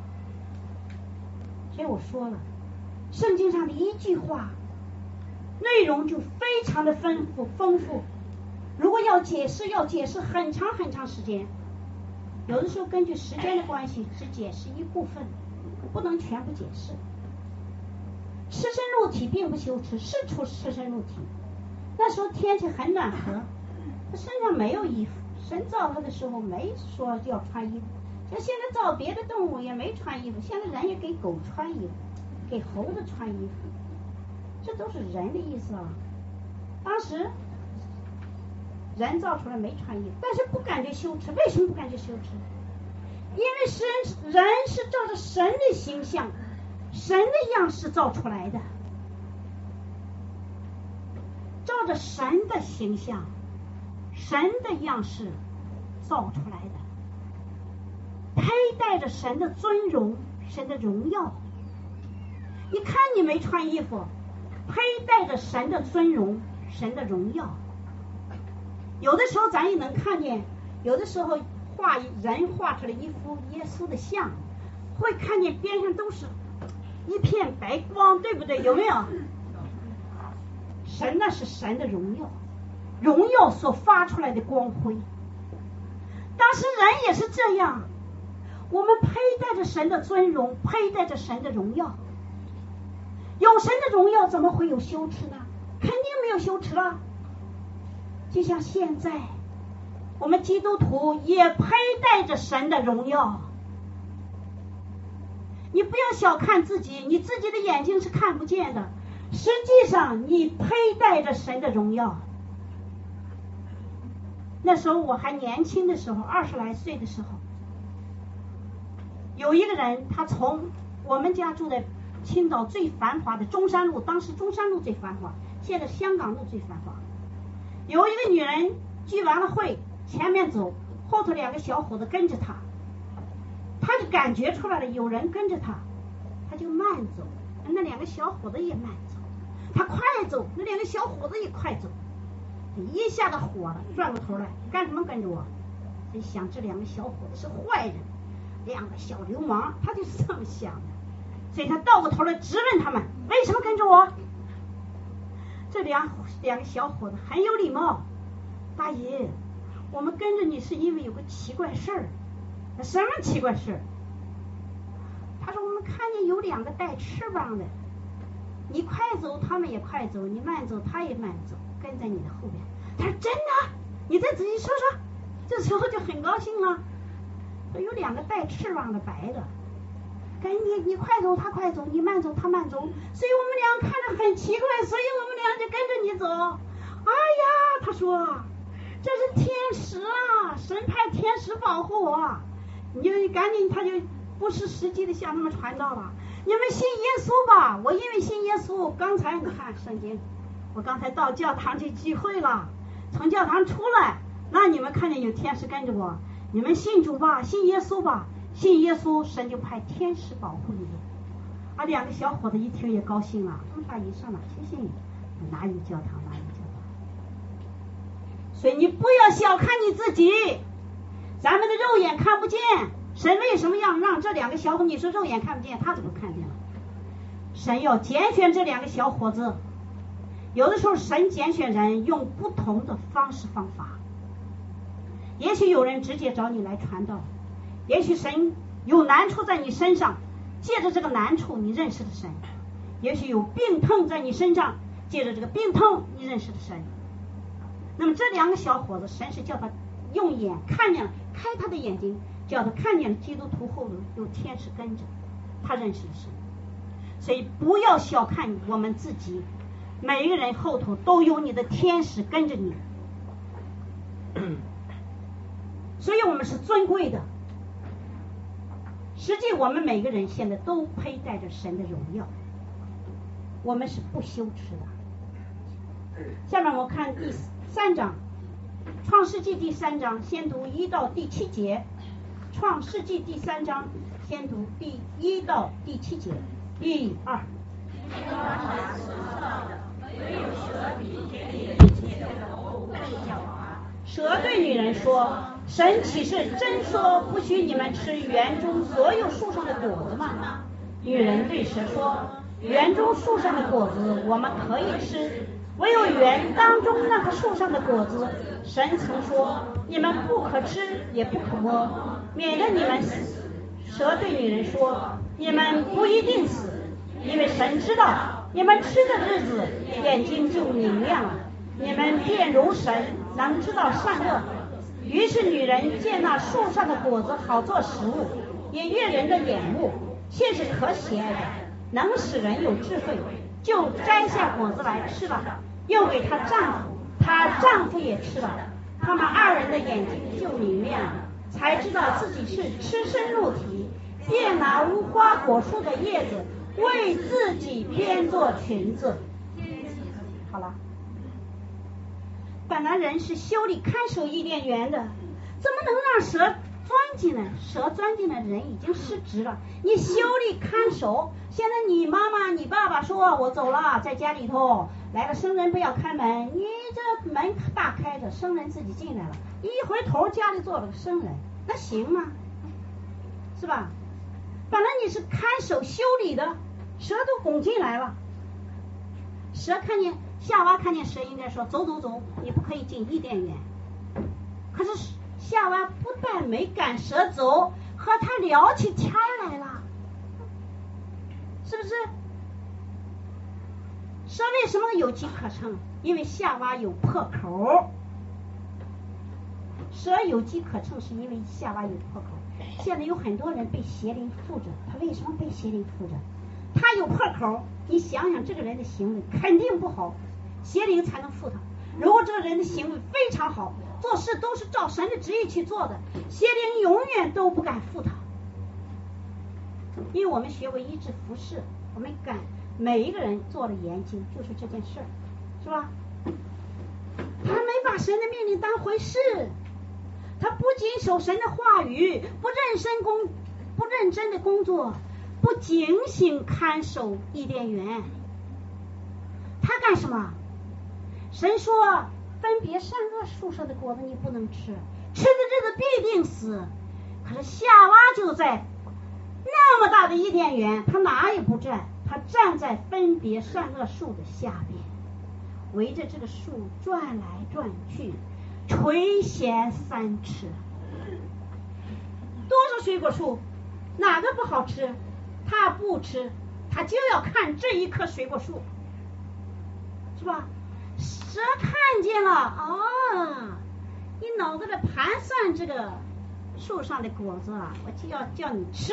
所以我说了，圣经上的一句话内容就非常的丰富，如果要解释很长很长时间，有的时候根据时间的关系只解释一部分，不能全部解释。赤身露体并不羞耻，是出赤身露体，那时候天气很暖和，他身上没有衣服，神造他的时候没说要穿衣服，像现在造别的动物也没穿衣服，现在人也给狗穿衣服，给猴子穿衣服，这都是人的意思啊。当时人造出来没穿衣服，但是不感觉羞耻。为什么不感觉羞耻？因为人是照着神的形象、神的样式造出来的，照着神的形象、神的样式造出来的，佩戴着神的尊荣、神的荣耀。你看你没穿衣服，佩戴着神的尊荣、神的荣耀。有的时候咱也能看见，有的时候人画出来一幅耶稣的像，会看见边上都是一片白光，对不对？有没有？神那是神的荣耀，荣耀所发出来的光辉。当时人也是这样，我们佩戴着神的尊荣，佩戴着神的荣耀。有神的荣耀怎么会有羞耻呢？肯定没有羞耻了。就像现在我们基督徒也佩戴着神的荣耀。你不要小看自己，你自己的眼睛是看不见的，实际上你佩戴着神的荣耀。那时候我还年轻的时候，20来岁的时候，有一个人，他从我们家住在青岛最繁华的中山路，当时中山路最繁华，现在香港路最繁华。有一个女人聚完了会，前面走，后头2个小伙子跟着她，她就感觉出来了有人跟着她，她就慢走，那2个小伙子也慢走，她快走，那2个小伙子也快走，一下子火了，转过头来干什么跟着我？就想这2个小伙子是坏人，2个小流氓，他就是这么想的，所以他倒过头来质问他们为什么跟着我。这两个小伙子很有礼貌，大爷，我们跟着你是因为有个奇怪事儿。什么奇怪事儿？他说我们看见有2个带翅膀的，你快走他们也快走，你慢走他也慢走，跟在你的后边。他说真的？你再仔细说说。这时候就很高兴了，说有2个带翅膀的白的，跟你快走他快走，你慢走他慢走，所以我们俩看着很奇怪，所以我们俩就跟着你走。哎呀，他说这是天使啊，神派天使保护我。你就赶紧，他就不是实际的向他们传道了。你们信耶稣吧，我因为信耶稣，刚才你看圣经，我刚才到教堂去聚会了，从教堂出来，那你们看见有天使跟着我，你们信主吧，信耶稣吧，信耶稣，神就派天使保护你。2个小伙子一听也高兴了，大爷上哪去信？哪有教堂，哪有教堂。所以你不要小看你自己，咱们的肉眼看不见，神为什么要让这2个小伙子？你说肉眼看不见，他怎么看见了？神要拣选这2个小伙子。有的时候神拣选人用不同的方式方法，也许有人直接找你来传道，也许神有难处在你身上， 借着这个难处你认识了神，也许有病痛在你身上，借着这个病痛你认识了神。那么这2个小伙子，神是叫他用眼看见了，开他的眼睛，叫他看见了基督徒后头有天使跟着，他认识了神。所以不要小看我们自己，每一个人后头都有你的天使跟着你，所以我们是尊贵的。实际我们每个人现在都佩戴着神的荣耀，我们是不羞耻的。下面我看第3章，创世纪第3章，先读1到第7节。创世纪第3章，先读第1到第7节。1、2。蛇对女人说：神岂是真说不许你们吃园中所有树上的果子吗？女人对蛇说：园中树上的果子我们可以吃，唯有园当中那棵树上的果子，神曾说你们不可吃也不可摸，免得你们死。蛇对女人说：你们不一定死，因为神知道你们吃的日子眼睛就明亮了，你们便如神，能知道善恶。于是女人见那树上的果子好做食物，也悦人的眼目，却是可喜爱的，能使人有智慧，就摘下果子来吃了，又给她丈夫，她丈夫也吃了，他们2人的眼睛就明亮了，才知道自己是赤身露体，便拿无花果树的叶子为自己编做裙子。好了，本来人是修理看守伊甸园的，怎么能让蛇钻进来？蛇钻进来，人已经失职了。你修理看守，现在你妈妈你爸爸说我走了，在家里头来了生人不要开门，你这门大开着，生人自己进来了，一回头家里坐了个生人，那行吗？是吧？本来你是看守修理的，蛇都拱进来了。蛇看见夏娃看见蛇应该说走走走，你不可以进伊甸园。可是夏娃不但没赶蛇走，和他聊起天来了，是不是？蛇为什么有机可乘？因为夏娃有破口。蛇有机可乘是因为夏娃有破口。现在有很多人被邪灵附着，他为什么被邪灵附着？他有破口，你想想这个人的行为肯定不好，邪灵才能附他。如果这个人的行为非常好，做事都是照神的旨意去做的，邪灵永远都不敢附他。因为我们学过医治服侍，我们敢每一个人做了研究，就是这件事儿，是吧？他没把神的命令当回事，他不谨守神的话语，不认真的工作，不警醒看守伊甸园。他干什么？神说分别善恶树上的果子你不能吃，吃的日子必定死。可是夏娃就在那么大的伊甸园，他哪也不站，他站在分别善恶树的下边，围着这个树转来转去，垂涎3尺。多少水果树哪个不好吃，他不吃，他就要看这一棵水果树，是吧？蛇看见了啊，你脑子里盘算这个树上的果子啊，我就要叫你吃。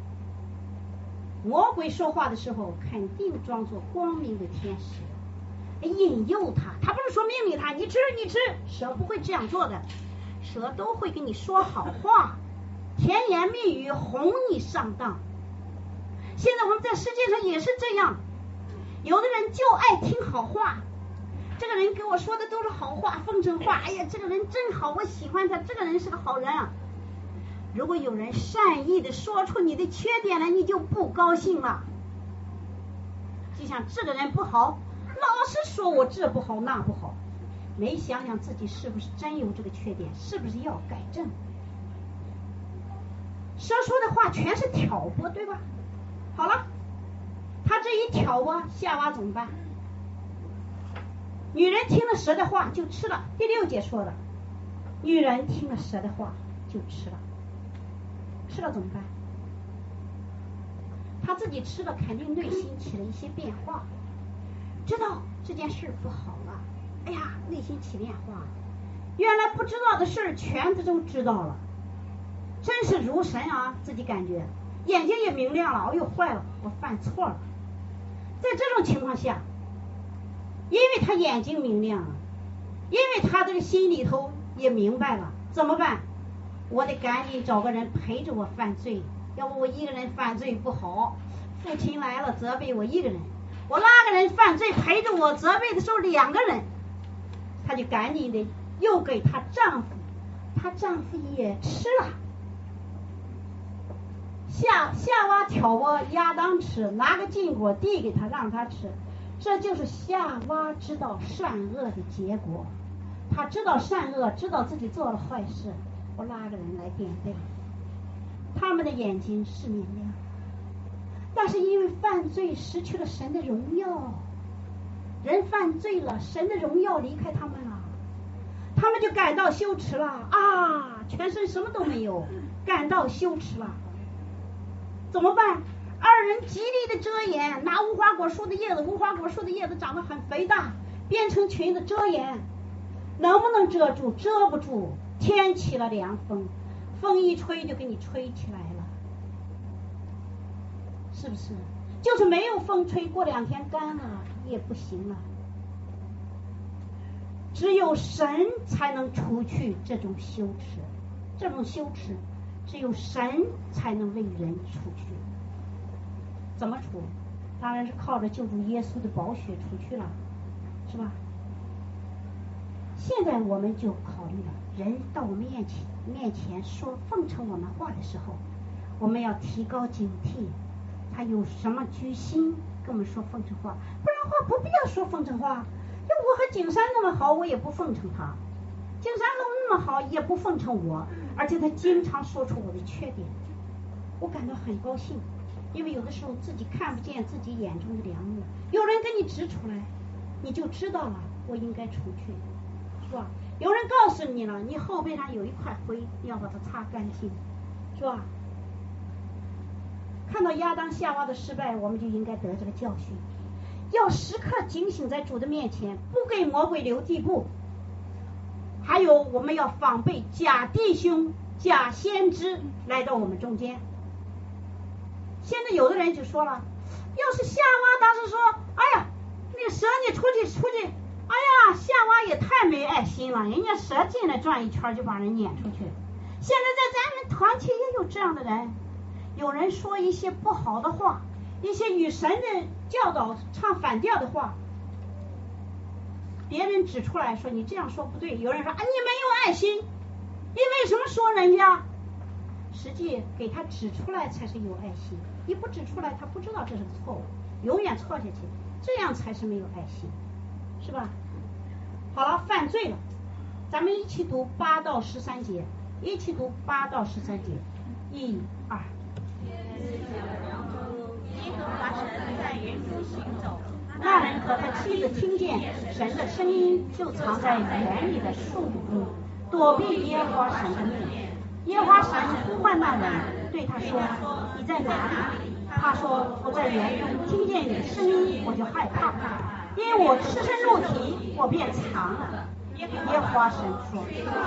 魔鬼说话的时候肯定装作光明的天使，引诱他，他不是说命令他你吃你吃，蛇不会这样做的，蛇都会跟你说好话，甜言蜜语哄你上当。现在我们在世界上也是这样，有的人就爱听好话，这个人给我说的都是好话风尘话，哎呀这个人真好，我喜欢他，这个人是个好人啊。如果有人善意的说出你的缺点来，你就不高兴了，就像这个人不好，老是说我这不好那不好，没想想自己是不是真有这个缺点，是不是要改正。蛇说的话全是挑拨，对吧？好了，他这一挑拨，夏娃怎么办？女人听了蛇的话就吃了。第6节说了，女人听了蛇的话就吃了，吃了怎么办？ 他自己吃了肯定内心起了一些变化，知道这件事不好了，哎呀，内心起变化，原来不知道的事全都知道了，真是如神啊，自己感觉眼睛也明亮了，哎呦坏了，我犯错了。在这种情况下，因为他眼睛明亮了，因为他这个心里头也明白了，怎么办？我得赶紧找个人陪着我犯罪，要不我一个人犯罪不好，父亲来了责备我一个人，我拉个人犯罪陪着我责备的时候两个人，他就赶紧的又给她丈夫，她丈夫也吃了。夏娃挑拨亚当吃，拿个禁果递给他让他吃，这就是夏娃知道善恶的结果。他知道善恶，知道自己做了坏事，我拉个人来点背，他们的眼睛是明亮，但是因为犯罪失去了神的荣耀，人犯罪了，神的荣耀离开他们了，他们就感到羞耻了啊，全身什么都没有，感到羞耻了。怎么办？二人极力的遮掩，拿无花果树的叶子，无花果树的叶子长得很肥大，编成裙子遮掩，能不能遮住？遮不住。天起了凉风，风一吹就给你吹起来了，是不是？就是没有风吹，过2天干了也不行了。只有神才能除去这种羞耻，这种羞耻只有神才能为人除去。怎么除？当然是靠着救主耶稣的宝血除去了，是吧？现在我们就考虑了，人到我们面前说奉承我们话的时候，我们要提高警惕，他有什么居心跟我们说奉承话，不然话不必要说奉承话。要我和景山那么好，我也不奉承他；景山那么好，也不奉承我，而且他经常说出我的缺点，我感到很高兴，因为有的时候自己看不见自己眼中的良木，有人给你指出来，你就知道了，我应该除去，是吧？有人告诉你了，你后背上有一块灰，你要把它擦干净，是吧？看到亚当夏娃的失败，我们就应该得这个教训，要时刻警醒在主的面前，不给魔鬼留地步。还有我们要防备假弟兄、假先知来到我们中间。现在有的人就说了，要是夏娃当时说，哎呀，那个蛇你出去，哎呀，夏娃也太没爱心了，人家蛇进来转一圈就把人撵出去。现在在咱们团体也有这样的人，有人说一些不好的话，一些与神的教导唱反调的话，别人指出来说你这样说不对，有人说啊你没有爱心，你为什么说人家？实际给他指出来才是有爱心，你不指出来他不知道这是错误，永远错下去，这样才是没有爱心，是吧？好了，犯罪了，咱们一起读8到13节，一起读8到13节，1、2。 耶和华神在云中行走， 那人和他妻子听见神的声音，就藏在园里的树中，躲避耶和华神的面。耶和华神呼唤那人，对他说：“你在哪里？”他说：“我在园中，听见你的声音，我就害怕，因为我赤身露体，我便藏了。”耶和华神说：“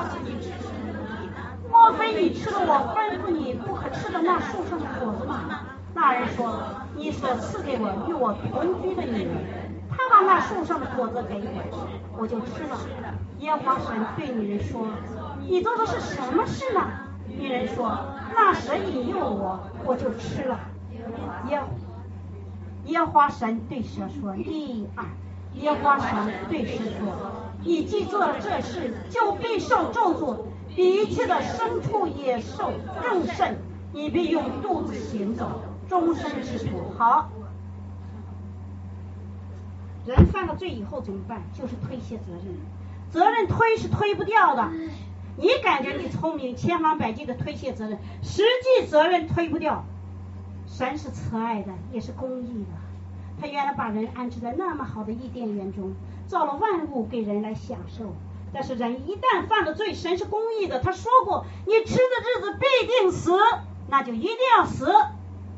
莫非你吃了我吩咐你不可吃的那树上的果子吗？”那人说：“你所赐给我与我同居的女人，她把那树上的果子给我，我就吃了。”耶和华神对女人说：“你做的是什么事呢？”女人说：“那蛇引诱我，我就吃了。”耶和华神对蛇说：“1、2。”耶和华神对蛇说：“你既做了这事，就必受咒诅，比一切的牲畜野兽更甚。你必用肚子行走，终身吃土。”好，人犯了罪以后怎么办？就是推卸责任，责任推是推不掉的。你感觉你聪明，千方百计的推卸责任，实际责任推不掉。神是慈爱的，也是公义的。他原来把人安置在那么好的伊甸园中，造了万物给人来享受。但是人一旦犯了罪，神是公义的，他说过，你吃的日子必定死，那就一定要死。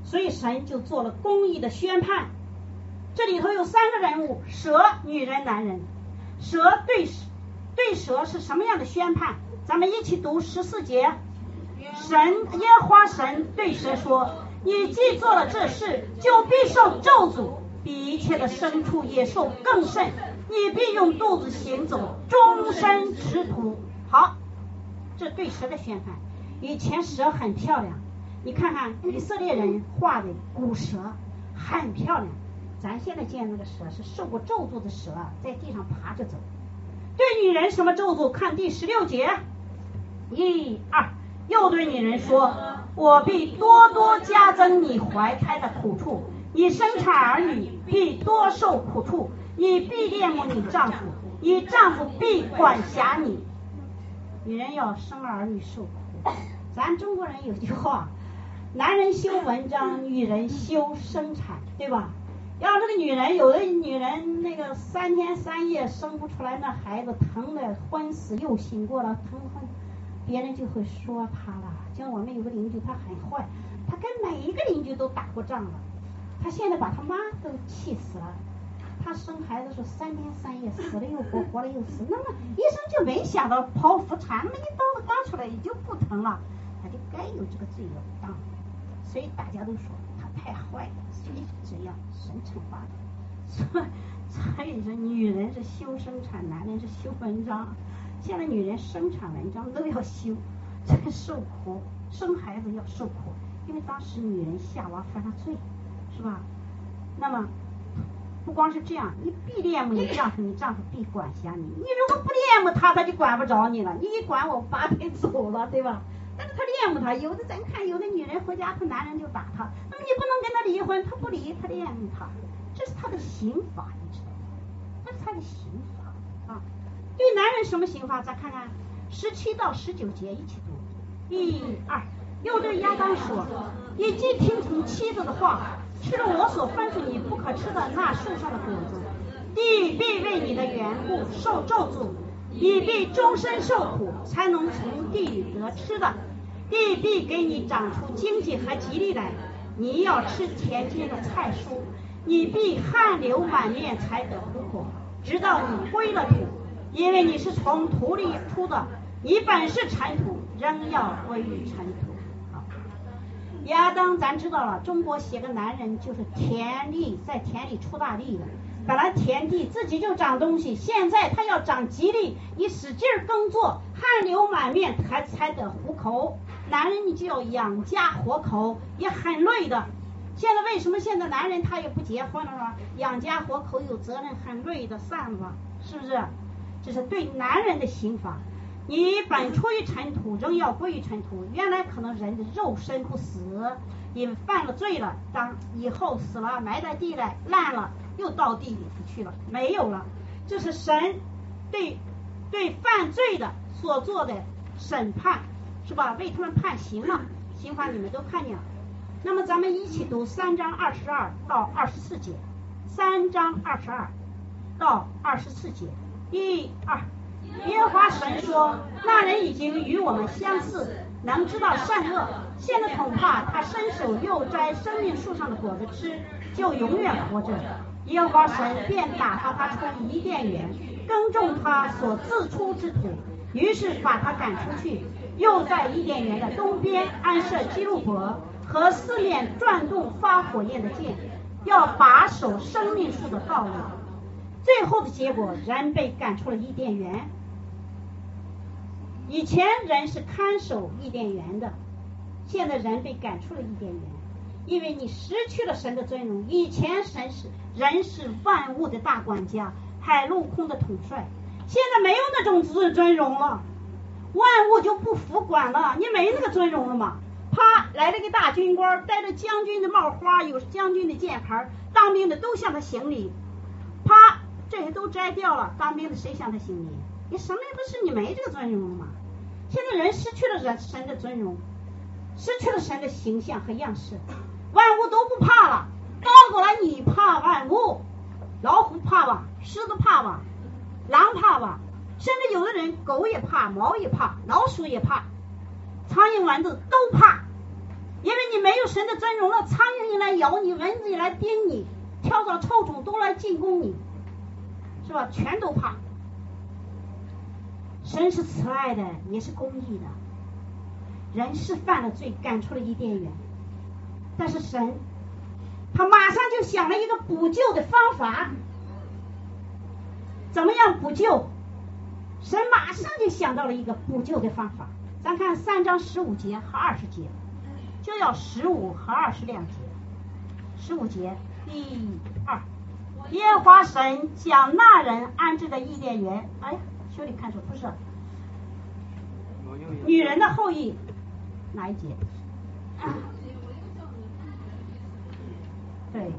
所以神就做了公义的宣判。这里头有3个人物，蛇、女人、男人。蛇对蛇是什么样的宣判？咱们一起读14节。耶和华神对蛇说，你既做了这事，就必受咒诅，比一切的牲畜野兽更甚，你必用肚子行走，终身吃土。好，这对蛇的宣判。以前蛇很漂亮，你看看以色列人画的古蛇很漂亮，咱现在见那个蛇是受过咒诅的蛇，在地上爬着走。对女人什么咒诅？看第16节。1、2，又对女人说，我必多多加增你怀胎的苦处，你生产儿女必多受苦处，你必恋慕你丈夫，你丈夫必管辖你。女人要生儿女受苦。咱中国人有句话，男人修文章，女人修生产，对吧？要这个女人，有的女人那个3天3夜生不出来，那孩子疼的昏死又醒过了，疼昏，别人就会说他了。像我们有个邻居，他很坏，他跟每一个邻居都打过仗了，他现在把他妈都气死了。他生孩子是3天3夜，死了又活，活了又死。那么医生就没想到剖腹产，那么一刀子割出来也就不疼了，他就该有这个罪要当。所以大家都说他太坏了，所以这样神惩罚他。所以说女人是修生产，男人是修文章。现在女人生产文章都要修，这个受苦，生孩子要受苦，因为当时女人夏娃犯了罪，是吧？那么不光是这样，你必恋慕你丈夫，你丈夫必管辖你。你如果不恋慕他，他就管不着你了。你一管我拔腿走了，对吧？但是他恋慕他，有的咱看有的女人回家，她男人就打她，那么你不能跟他离婚，他不离，他恋慕他，这是他的刑罚，你知道吗？这是他的刑罚啊。对男人什么刑罚？再看看17到19节，一起读。1、2，又对亚当说，你既听从妻子的话，吃了我所吩咐你不可吃的那树上的果子，地必为你的缘故受咒诅，你必终身受苦，才能从地里得吃的。地必给你长出经济和吉利来，你要吃田间的菜蔬，你必汗流满面才得糊口，直到你归了土，因为你是从土里出的，你本是尘土，仍要归于尘土。好，亚当咱知道了，中国写个男人就是田地，在田里出大力的。本来田地自己就长东西，现在他要长吉利，你使劲耕作，汗流满面才得糊口。男人你就要养家活口，也很累的。现在为什么现在男人他也不结婚了呢？养家活口有责任，很累的，散了，是不是？这是对男人的刑罚。你本出于尘土，仍要归于尘土。原来可能人的肉身不死，因为犯了罪了，当以后死了，埋在地里烂了，又到地里头去了，没有了。这是神对犯罪的所做的审判，是吧？为他们判刑了，刑罚你们都看见了。那么咱们一起读3章22到24节。3章22到24节。1、2，耶和华神说，那人已经与我们相似，能知道善恶，现在恐怕他伸手又摘生命树上的果子吃，就永远活着。耶和华神便打发他出伊甸园，耕种他所自出之土，于是把他赶出去，又在伊甸园的东边安设基路伯和四面转动发火焰的剑，要把守生命树的道路。最后的结果，人被赶出了伊甸园。以前人是看守伊甸园的，现在人被赶出了伊甸园，因为你失去了神的尊荣。以前人是万物的大管家，海陆空的统帅，现在没有那种尊荣了，万物就不服管了，你没那个尊荣了嘛。啪，来了个大军官，戴着将军的帽花，有将军的箭牌，当兵的都向他行礼。啪，这些都摘掉了，当兵的谁向他行礼？你什么也不是，你没这个尊荣了嘛。现在人失去了神的尊荣，失去了神的形象和样式，万物都不怕了。倒过来，你怕万物，老虎怕吧，狮子怕吧，狼怕吧，甚至有的人狗也怕，猫也怕，老鼠也怕，苍蝇蚊子都怕。 因为你没有神的尊荣了，苍蝇一来咬你，蚊子一来叮你，跳蚤臭虫都来进攻你，是吧？全都怕。神是慈爱的，也是公义的。人是犯了罪，赶出了伊甸园，但是神他马上就想了一个补救的方法。怎么样补救？神马上就想到了一个补救的方法。咱看3章15节和20节，就要15和22节。15节第2，耶和华神将那人安置在伊甸园。哎呀，兄弟看错，不是女人的后裔，哪一节？对，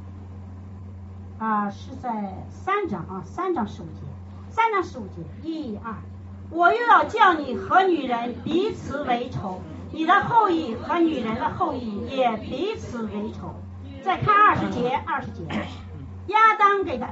是在3章3章15节，3章15节1、2，我又要叫你和女人彼此为仇，你的后裔和女人的后裔也彼此为仇。再看20节，亚当给他，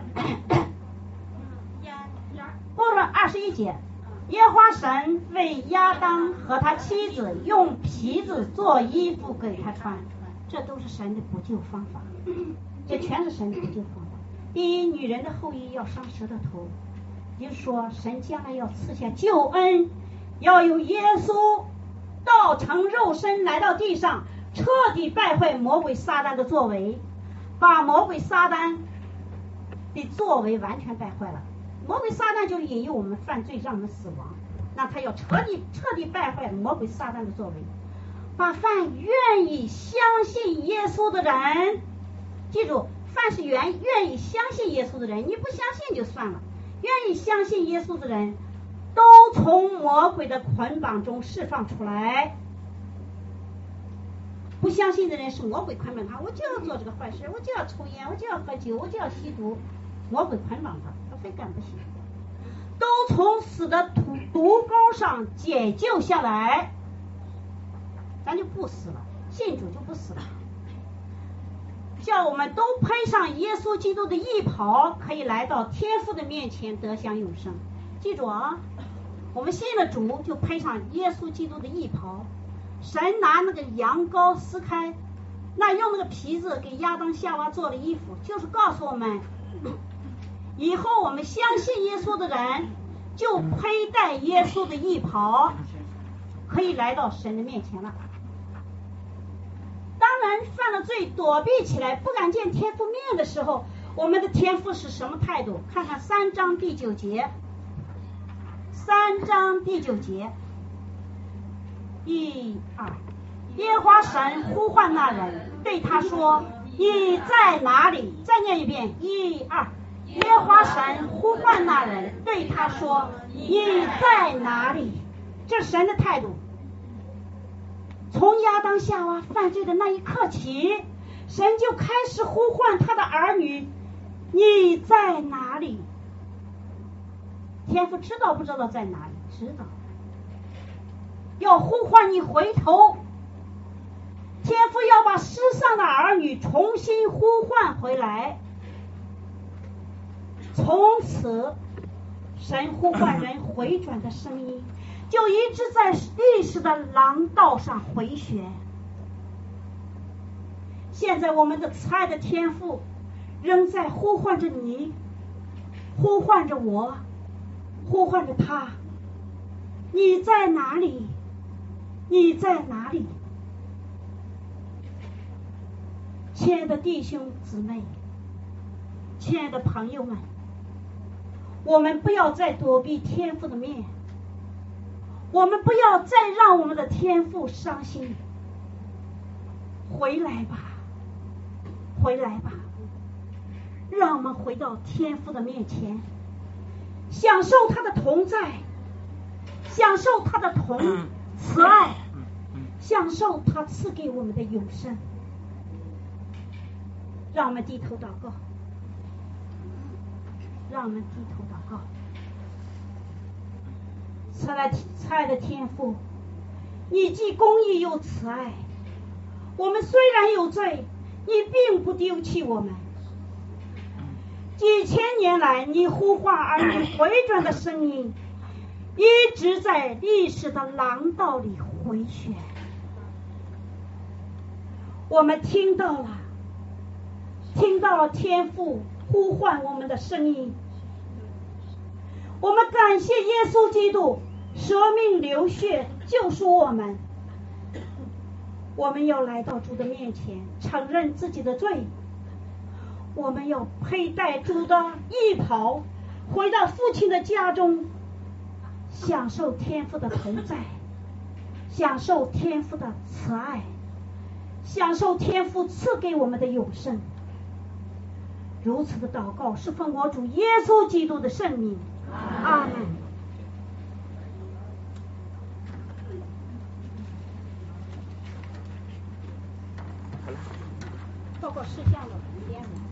不是21节，耶和华神为亚当和他妻子用皮子做衣服给他穿，这都是神的补救方法，这全是神的补救方法。第一，女人的后裔要伤蛇的头，也就是说神将来要赐下救恩，要有耶稣道成肉身来到地上，彻底败坏魔鬼撒旦的作为，把魔鬼撒旦的作为完全败坏了。魔鬼撒旦就是引诱我们犯罪，让我们死亡，那他要彻底败坏魔鬼撒旦的作为，把凡愿意相信耶稣的人，记住，凡是愿意相信耶稣的人，你不相信就算了，愿意相信耶稣的人都从魔鬼的捆绑中释放出来。不相信的人是魔鬼捆绑他，我就要做这个坏事，我就要抽烟，我就要喝酒，我就要吸毒，魔鬼捆绑他非干不行，都从死的毒钩上解救下来，咱就不死了，信主就不死了，叫我们都配上耶稣基督的义袍，可以来到天父的面前得享永生。记住啊，我们信了主就配上耶稣基督的义袍。神拿那个羊羔撕开，那用那个皮子给亚当夏娃做了衣服，就是告诉我们以后我们相信耶稣的人就佩戴耶稣的义袍，可以来到神的面前了。当然犯了罪躲避起来不敢见天父面的时候，我们的天父是什么态度？看看3章第9节，3章第9节1、2，耶和华神呼唤那人，对他说：你在哪里？再念一遍1、2，耶和华神呼唤那人，对他说：你在哪里？这是神的态度。从亚当夏娃犯罪的那一刻起，神就开始呼唤他的儿女，你在哪里？天父知道不知道在哪里？知道，要呼唤你回头。天父要把世上的儿女重新呼唤回来。从此神呼唤人回转的声音就一直在历史的廊道上回旋。现在我们的慈爱的天父仍在呼唤着你，呼唤着我，呼唤着他，你在哪里？你在哪里？亲爱的弟兄姊妹，亲爱的朋友们，我们不要再躲避天父的面，我们不要再让我们的天父伤心。回来吧，回来吧，让我们回到天父的面前，享受他的同在，享受他的慈爱，享受他赐给我们的永生。让我们低头祷告，让我们低头祷告。慈爱的天父，你既公义又慈爱，我们虽然有罪，你并不丢弃我们。几千年来，你呼唤儿女回转的声音一直在历史的廊道里回旋。 我们听到了天父呼唤我们的声音。我们感谢耶稣基督舍命流血救赎我们。我们要来到主的面前，承认自己的罪。我们要佩戴主的衣袍，回到父亲的家中，享受天父的同在，享受天父的慈爱，享受天父赐给我们的永生。如此的祷告是奉我主耶稣基督的圣名，阿门。报告事项的5点5。